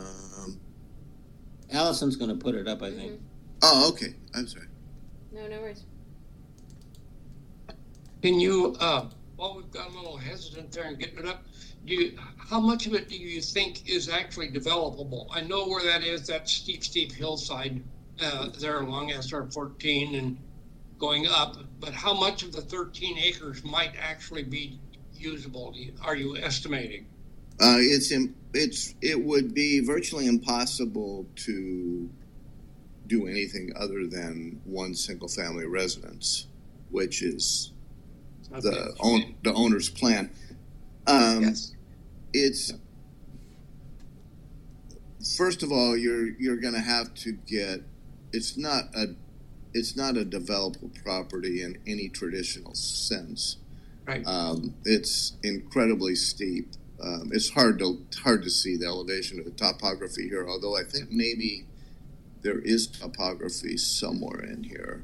Allison's going to put it up, I think. Mm-hmm. Oh, okay. I'm sorry. No worries. Can you, while we've got a little hesitant there and getting it up, how much of it do you think is actually developable? I know where that is, that steep hillside there along SR 14 and going up, but how much of the 13 acres might actually be usable, are you estimating? It would be virtually impossible to do anything other than one single family residence, which is the owner's plan. Yes. It's first of all, you're going to have to get. It's not a developable property in any traditional sense. Right. It's incredibly steep. It's hard to see the elevation of the topography here, although I think maybe there is topography somewhere in here.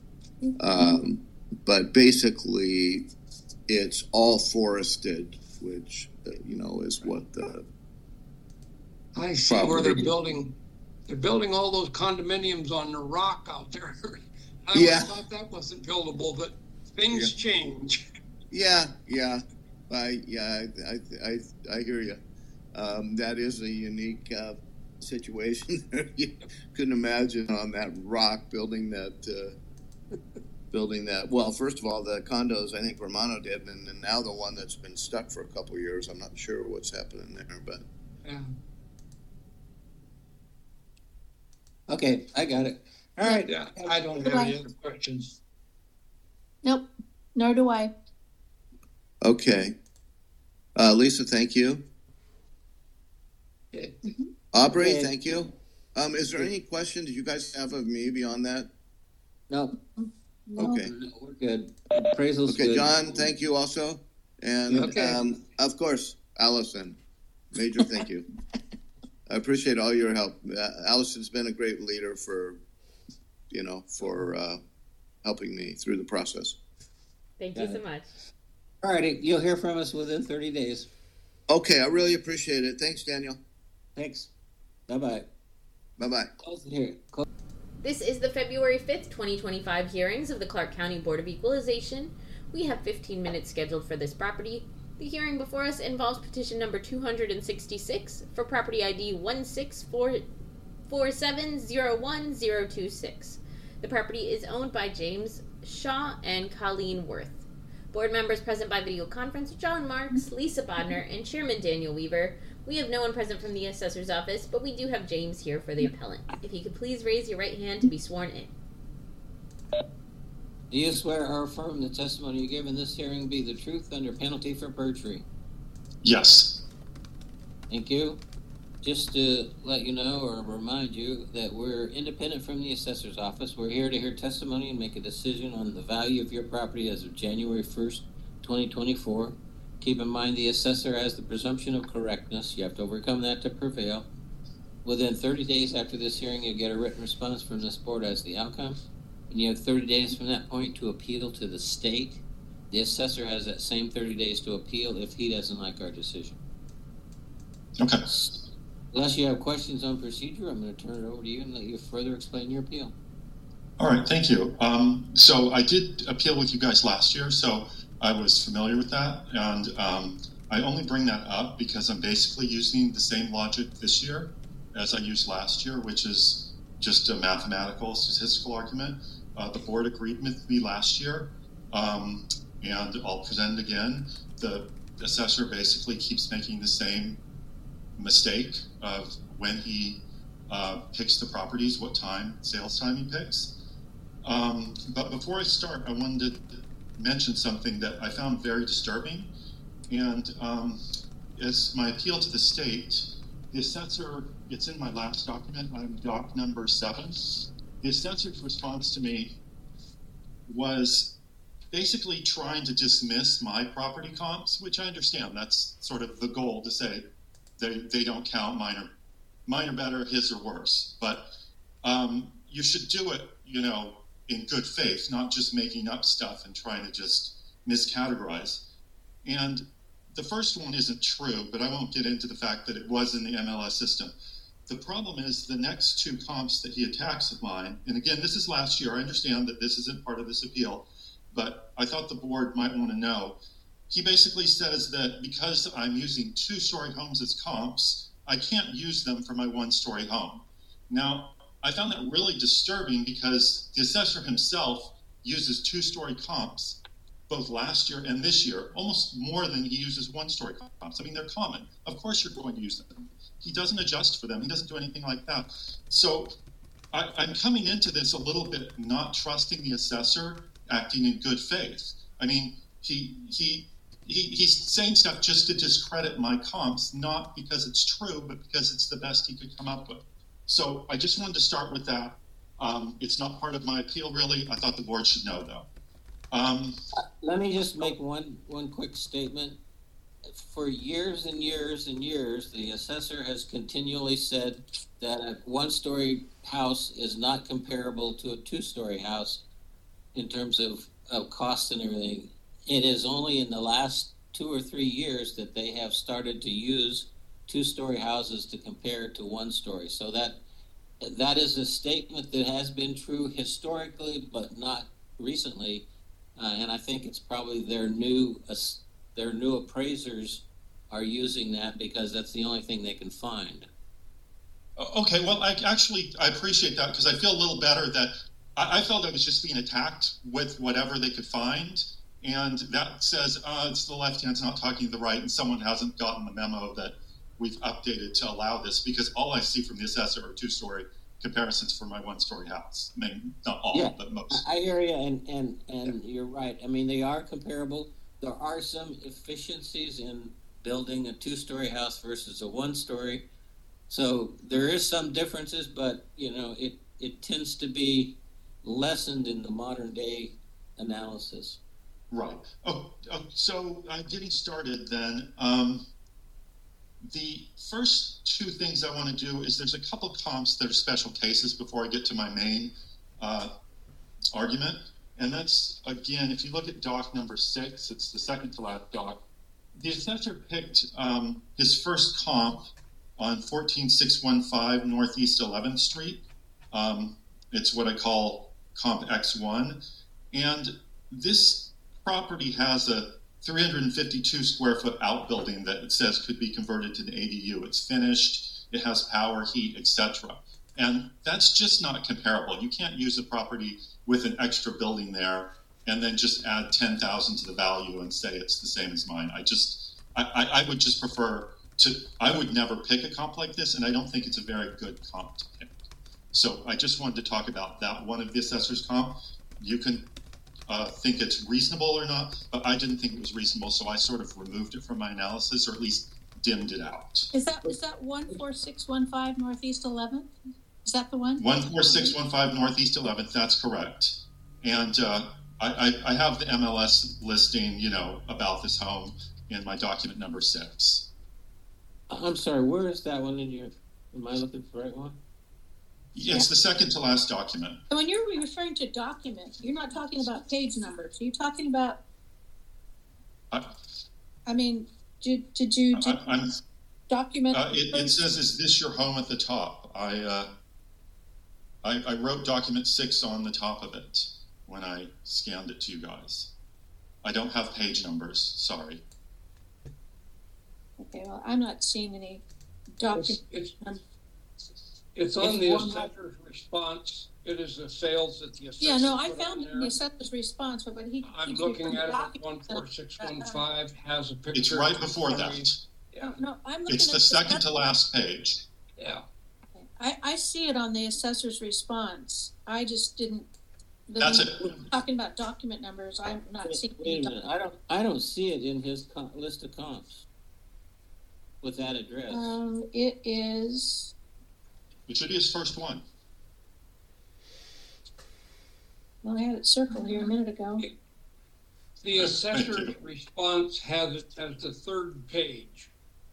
But basically, it's all forested, which is what the. I see where they're building. They're building all those condominiums on the rock out there. I thought that wasn't buildable, but things change. Yeah. I hear you. That is a unique situation. You couldn't imagine on that rock building that. Well, first of all, the condos I think Romano did, and now the one that's been stuck for a couple of years. I'm not sure what's happening there, but. Yeah. Okay, I got it. All right. Yeah, I don't have any other questions. Nope, nor do I. Okay. Lisa, thank you. Aubrey, thank you. Is there any questions you guys have of me beyond that? No. Okay. No, we're good. Appraisal's good. Okay, John, thank you also. And of course, Allison, major thank you. I appreciate all your help. Allison's been a great leader for helping me through the process. Thank you so much. All righty, you'll hear from us within 30 days. Okay, I really appreciate it. Thanks, Daniel. Thanks. Bye-bye. Bye-bye. Close it here. This is the February 5th, 2025 hearings of the Clark County Board of Equalization. We have 15 minutes scheduled for this property. The hearing before us involves petition number 266 for property ID 164701026. The property is owned by James Shaw and Colleen Worth. Board members present by video conference are John Marks, Lisa Bodner, and Chairman Daniel Weaver. We have no one present from the assessor's office, but we do have James here for the appellant. If you could please raise your right hand to be sworn in. Do you swear or affirm the testimony you give in this hearing be the truth under penalty for perjury? Yes. Thank you. Just to let you know or remind you that we're independent from the assessor's office. We're here to hear testimony and make a decision on the value of your property as of January 1st, 2024. Keep in mind the assessor has the presumption of correctness. You have to overcome that to prevail. Within 30 days after this hearing, you'll get a written response from this board as the outcome. And you have 30 days from that point to appeal to the state. The assessor has that same 30 days to appeal if he doesn't like our decision. Okay. Unless you have questions on procedure, I'm going to turn it over to you and let you further explain your appeal. All right, thank you. So I did appeal with you guys last year, so I was familiar with that. And I only bring that up because I'm basically using the same logic this year as I used last year, which is just a mathematical, statistical argument. The board agreed with me last year, and I'll present it again. The assessor basically keeps making the same mistake of when he picks the properties, what sales time he picks. But before I start, I wanted to mention something that I found very disturbing. And as my appeal to the state, the assessor, it's in my last document, I'm doc number 7. The assessor's response to me was basically trying to dismiss my property comps, which I understand. That's sort of the goal, to say they don't count, mine are better, his are worse. But you should do it, in good faith, not just making up stuff and trying to just miscategorize. And the first one isn't true, but I won't get into the fact that it was in the MLS system. The problem is the next two comps that he attacks of mine, and again, this is last year. I understand that this isn't part of this appeal, but I thought the board might want to know. He basically says that because I'm using two-story homes as comps, I can't use them for my one-story home. Now, I found that really disturbing because the assessor himself uses two-story comps both last year and this year, almost more than he uses one-story comps. I mean, they're common. Of course you're going to use them. He doesn't adjust for them. He doesn't do anything like that. So I'm coming into this a little bit not trusting the assessor acting in good faith. I mean, he's saying stuff just to discredit my comps, not because it's true, but because it's the best he could come up with. So I just wanted to start with that. It's not part of my appeal, really. I thought the board should know, though. Let me just make one quick statement. For years and years and years, the assessor has continually said that a one-story house is not comparable to a two-story house in terms of cost and everything. It is only in the last 2 or 3 years that they have started to use two-story houses to compare to one-story. So that is a statement that has been true historically, but not recently. And I think it's probably their new appraisers are using that because that's the only thing they can find. Okay, well, I appreciate that because I feel a little better that I felt I was just being attacked with whatever they could find. And that says it's the left hand's not talking to the right, and someone hasn't gotten the memo that we've updated to allow this, because all I see from the assessor are two-story comparisons for my one-story house. I mean, not all, but most. I hear you, and you're right. I mean, they are comparable. There are some efficiencies in building a two-story house versus a one-story. So there is some differences, but, it tends to be lessened in the modern-day analysis. Right. So getting started then. The first two things I want to do is there's a couple comps that are special cases before I get to my main argument. And that's, again, if you look at doc number 6, it's the second to last doc. The assessor picked his first comp on 14615 Northeast 11th Street. It's what I call comp X1. And this property has a 352 square foot outbuilding that it says could be converted to an ADU. It's finished, it has power, heat, etc. And that's just not comparable. You can't use a property with an extra building there and then just add 10,000 to the value and say it's the same as mine. I would just prefer I would never pick a comp like this, and I don't think it's a very good comp to pick. So I just wanted to talk about that one of the assessor's comp. You can think it's reasonable or not, but I didn't think it was reasonable, so I sort of removed it from my analysis, or at least dimmed it out. Is that 14615 Northeast 11th? Is that the one? 14615 Northeast 11th, that's correct. And I have the MLS listing, about this home in my document number 6. I'm sorry, where is that one in your, am I looking for the right one? It's the second to last document. So when you're referring to document, you're not talking about page numbers. Are you talking about? Did you document? It says, "Is this your home?" at the top. I wrote document 6 on the top of it when I scanned it to you guys. I don't have page numbers. Sorry. Okay, well, I'm not seeing any document. It's on the assessor's response. It is the sales that the assessor. Yeah, no, I found it in the assessor's response, but he. I'm looking at it. 14615 has a picture. It's right before that. Yeah. No, I'm looking. It's the second to last page. Yeah. I see it on the assessor's response. I just didn't. That's it. Talking about document numbers, I'm not seeing. Wait a minute. I don't see it in his list of comps with that address. It is. It should be his first one. Well, I had it circled here a minute ago. The assessor's response has it as the third page.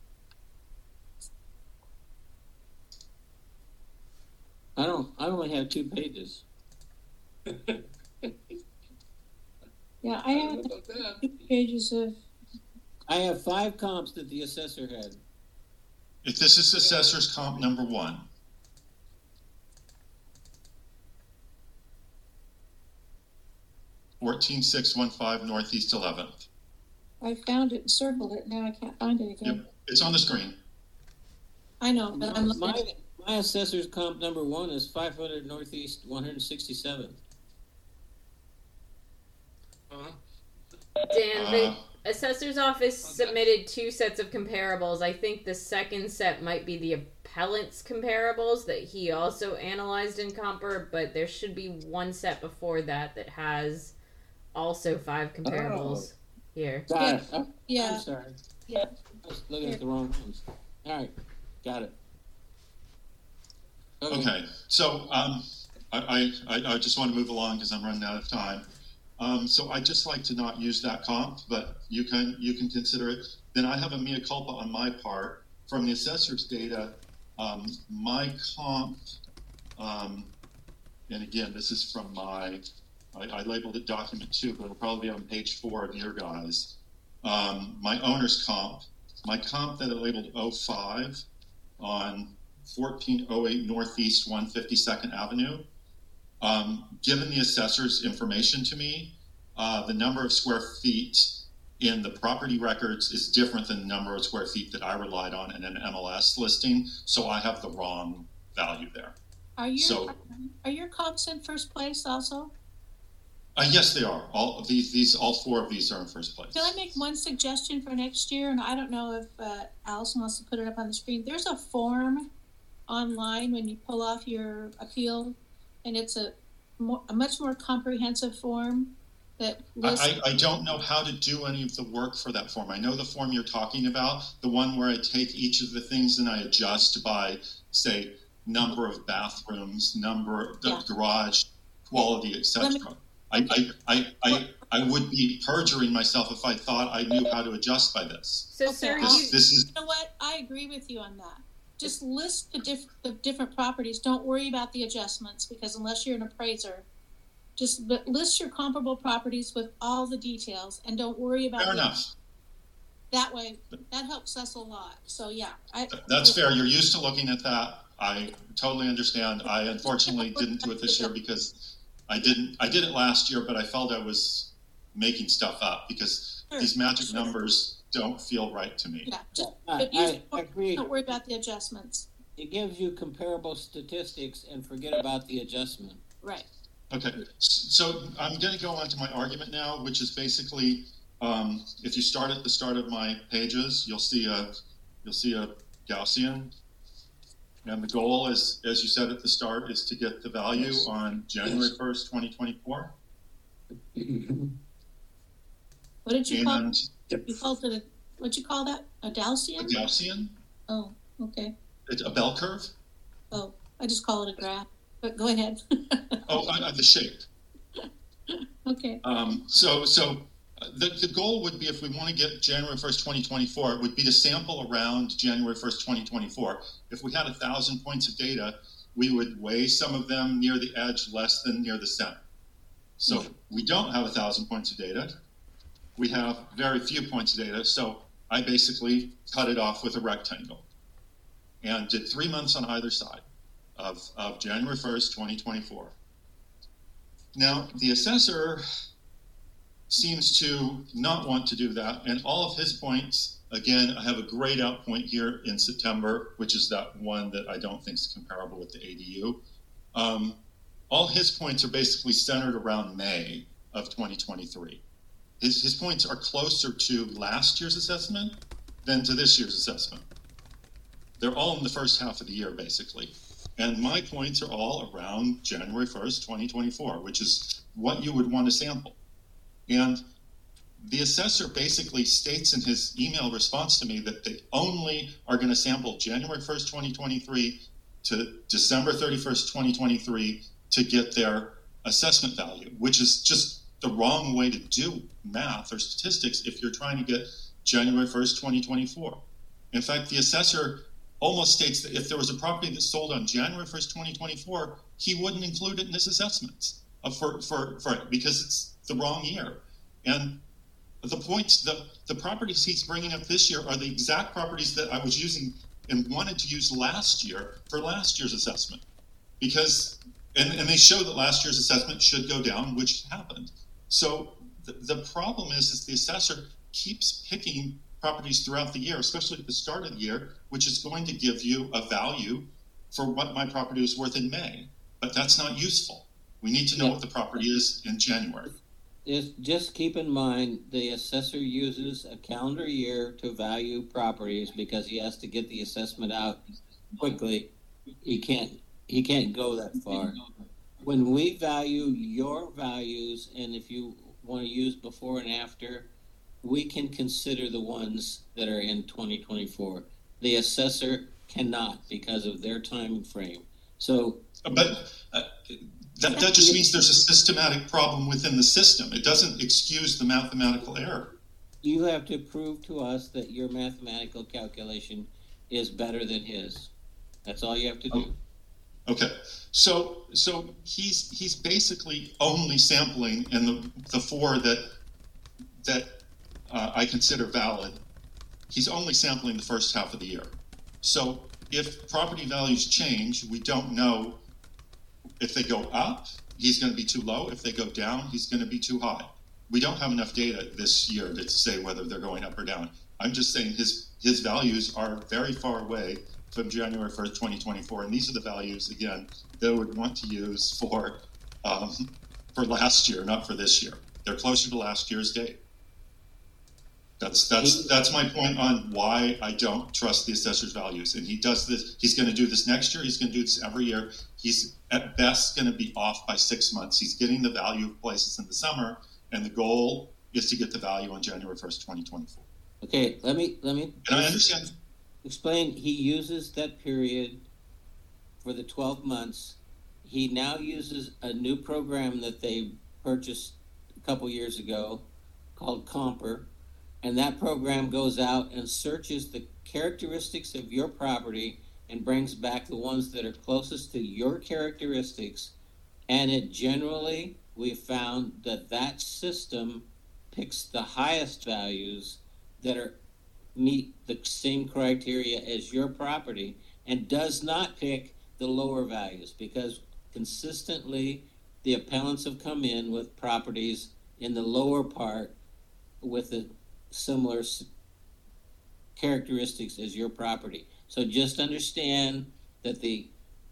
I only have 2 pages. Yeah, I have 2 pages of. I have 5 comps that the assessor had. If this is assessor's comp number 1. $14,615 Northeast 11th. I found it and circled it. Now I can't find it again. Yep, it's on the screen. I know, but I'm looking. My assessor's comp number 1 is 500 Northeast 167th. Dan, the assessor's office submitted 2 sets of comparables. I think the second set might be the appellant's comparables that he also analyzed in Comper, but there should be 1 set before that that has also 5 comparables here. Got it. Yeah. I'm sorry. Yeah. I was looking at the wrong ones. All right. Got it. Okay. So I just want to move along because I'm running out of time. So I'd just like to not use that comp, but you can consider it. Then I have a mea culpa on my part. From the assessor's data, my comp, and again, this is from I labeled it document 2, but it'll probably be on page 4 of your guys. My owner's comp, my comp that I labeled 05 on 1408 Northeast 152nd Avenue. Given the assessor's information to me, the number of square feet in the property records is different than the number of square feet that I relied on in an MLS listing, so I have the wrong value there. Are your comps in first place also? Yes, they are. All 4 of these are in first place. Can I make one suggestion for next year? And I don't know if Allison wants to put it up on the screen. There's a form online when you pull off your appeal, and it's a much more comprehensive form that lists. I don't know how to do any of the work for that form. I know the form you're talking about, the one where I take each of the things and I adjust by, say, number of bathrooms, number of the garage, quality, etc. I would be perjuring myself if I thought I knew how to adjust by this. So, sir, you know what? I agree with you on that. Just list the different properties. Don't worry about the adjustments, because unless you're an appraiser, just list your comparable properties with all the details, and don't worry about. Fair enough. That way, that helps us a lot. So yeah, that's fair. You're used to looking at that. I totally understand. I unfortunately didn't do it this year because I did it last year, but I felt I was making stuff up because these magic numbers don't feel right to me. Yeah, I agree. Don't worry about the adjustments. It gives you comparable statistics and forget about the adjustment. Right. Okay, so I'm going to go on to my argument now, which is basically, if you start at the start of my pages, you'll see a Gaussian, and the goal is, as you said at the start, is to get the value on January 1st, 2024. What did you call it? You called it what'd you call that? A Gaussian? A Gaussian. Oh, okay. It's a bell curve. Oh, I just call it a graph. But go ahead. The shape. Okay. So the goal would be, if we want to get January 1st, 2024, it would be to sample around January 1st, 2024. If we had 1,000 points of data, we would weigh some of them near the edge less than near the center. So we don't have 1,000 points of data. We have very few points of data. So I basically cut it off with a rectangle and did 3 months on either side of January 1st, 2024. Now, the assessor seems to not want to do that, and all of his points, again, I have a grayed out point here in September, which is that one that I don't think is comparable with the ADU. All his points are basically centered around May of 2023. His points are closer to last year's assessment than to this year's assessment. They're all in the first half of the year, basically. And my points are all around January 1st, 2024, which is what you would want to sample. And the assessor basically states in his email response to me that they only are going to sample January 1st, 2023 to December 31st, 2023 to get their assessment value, which is just the wrong way to do math or statistics if you're trying to get January 1st, 2024. In fact, the assessor almost states that if there was a property that sold on January 1st, 2024, he wouldn't include it in his assessments for because it's the wrong year. And the properties he's bringing up this year are the exact properties that I was using and wanted to use last year for last year's assessment, because and they show that last year's assessment should go down, which happened. So the problem is the assessor keeps picking properties throughout the year, especially at the start of the year, which is going to give you a value for what my property was worth in May, but that's not useful. We need to know what the property is in January. Just keep in mind the assessor uses a calendar year to value properties because he has to get the assessment out quickly. He can't go that far. When we value your values, and if you want to use before and after, we can consider the ones that are in 2024. The assessor cannot because of their time frame. So, but that just means there's a systematic problem within the system. It doesn't excuse the mathematical error. You have to prove to us that your mathematical calculation is better than his. That's all you have to do. Okay, so he's basically only sampling in the four that I consider valid. He's only sampling the first half of the year. So if property values change, we don't know if they go up, he's going to be too low. If they go down, he's going to be too high. We don't have enough data this year to say whether they're going up or down. I'm just saying his values are very far away from January 1st, 2024. And these are the values, again, that I would want to use for last year, not for this year. They're closer to last year's date. That's my point on why I don't trust the assessor's values. And he does this. He's going to do this next year. He's going to do this every year. He's at best going to be off by 6 months. He's getting the value of places in the summer, and the goal is to get the value on January 1st, 2024. Okay, let me. And I understand. Explain. He uses that period for the 12 months. He now uses a new program that they purchased a couple years ago called Comper. And that program goes out and searches the characteristics of your property and brings back the ones that are closest to your characteristics. And it generally, we found that system picks the highest values that meet the same criteria as your property and does not pick the lower values, because consistently the appellants have come in with properties in the lower part with the similar characteristics as your property. So just understand that the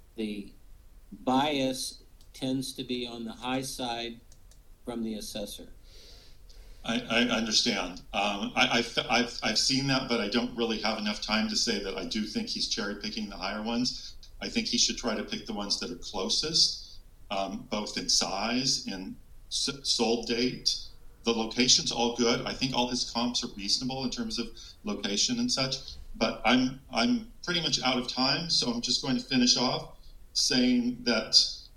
bias tends to be on the high side from the assessor. I understand. I've seen that, but I don't really have enough time to say that I do think he's cherry picking the higher ones. I think he should try to pick the ones that are closest, both in size and sold date. The location's all good. I think all his comps are reasonable in terms of location and such. But I'm pretty much out of time, so I'm just going to finish off saying that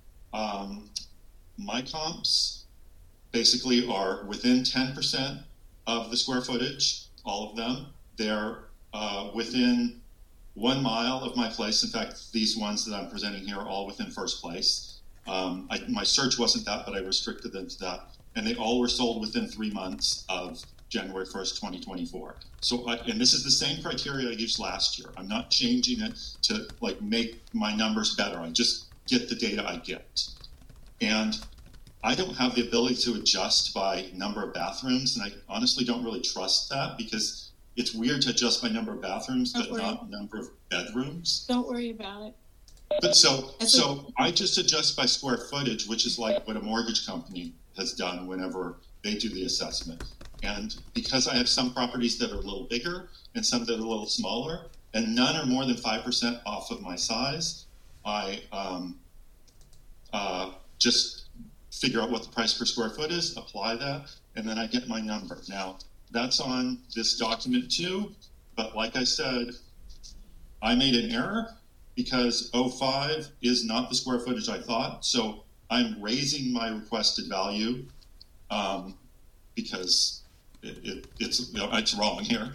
my comps basically are within 10% of the square footage, all of them. They're within 1 mile of my place. In fact, these ones that I'm presenting here are all within first place. My search wasn't that, but I restricted them to that. And they all were sold within 3 months of January 1st, 2024. So, and this is the same criteria I used last year. I'm not changing it to make my numbers better. I just get the data I get. And I don't have the ability to adjust by number of bathrooms, and I honestly don't really trust that, because it's weird to adjust by number of bathrooms, but not number of bedrooms. Don't worry about it. But so I just adjust by square footage, which is like what a mortgage company has done whenever they do the assessment. And because I have some properties that are a little bigger and some that are a little smaller, and none are more than 5% off of my size, I just figure out what the price per square foot is, apply that, and then I get my number. Now, that's on this document too, but like I said, I made an error because 05 is not the square footage I thought, so I'm raising my requested value because it's wrong here,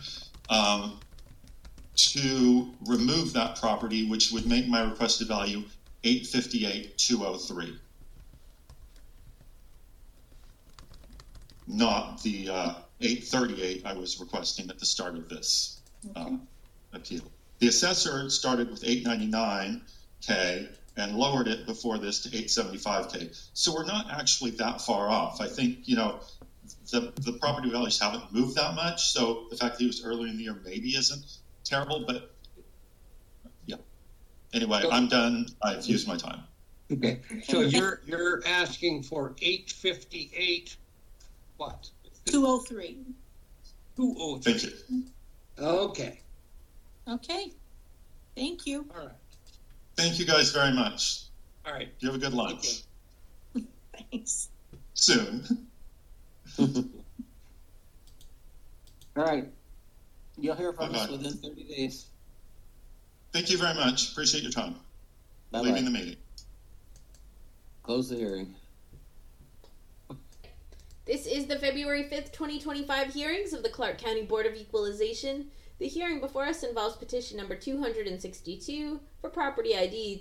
to remove that property, which would make my requested value $858,203, not the $838 I was requesting at the start of this appeal. The assessor started with $899K and lowered it before this to $875K. So we're not actually that far off. I think, the property values haven't moved that much. So the fact that he was earlier in the year maybe isn't terrible, but yeah. Anyway, I'm done. I've used my time. Okay. So you're asking for 858 what? 203. 203. Thank you. Okay. Okay. Thank you. All right. Thank you guys very much. All right. You have a good lunch. Thanks. Soon. All right. You'll hear from us within 30 days. Thank you very much. Appreciate your time. Bye-bye. Leaving the meeting. Close the hearing. This is the February 5th, 2025 hearings of the Clark County Board of Equalization. The hearing before us involves petition number 262 for property ID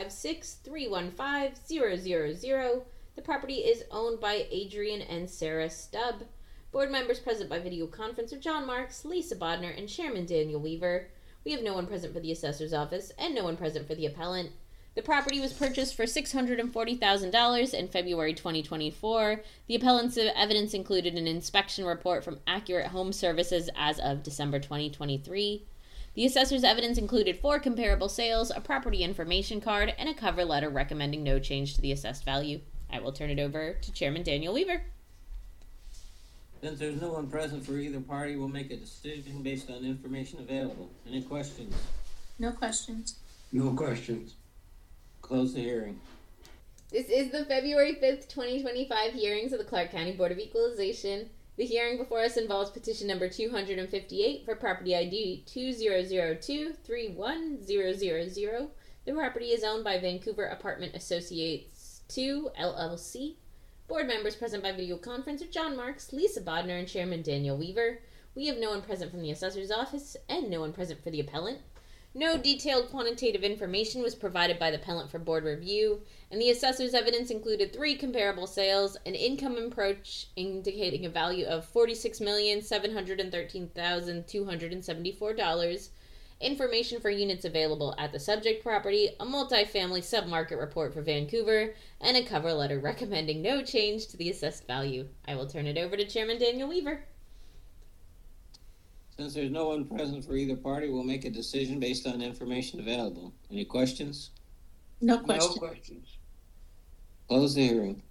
256315000. The property is owned by Adrian and Sarah Stubb. Board members present by video conference are John Marks, Lisa Bodner, and Chairman Daniel Weaver. We have no one present for the assessor's office and no one present for the appellant. The property was purchased for $640,000 in February 2024. The appellant's evidence included an inspection report from Accurate Home Services as of December 2023. The assessor's evidence included 4 comparable sales, a property information card, and a cover letter recommending no change to the assessed value. I will turn it over to Chairman Daniel Weaver. Since there's no one present for either party, we'll make a decision based on information available. Any questions? No questions. No questions. Close the hearing. This is the February 5th, 2025 hearings of the Clark County Board of Equalization. The hearing before us involves petition number 258 for property ID 200231000. The property is owned by Vancouver Apartment Associates 2, LLC. Board members present by video conference are John Marks, Lisa Bodner, and Chairman Daniel Weaver. We have no one present from the assessor's office and no one present for the appellant. No detailed quantitative information was provided by the appellant for board review, and the assessor's evidence included 3 comparable sales, an income approach indicating a value of $46,713,274, information for units available at the subject property, a multifamily submarket report for Vancouver, and a cover letter recommending no change to the assessed value. I will turn it over to Chairman Daniel Weaver. Since there's no one present for either party, we'll make a decision based on information available. Any questions? No questions. No questions. Close the hearing.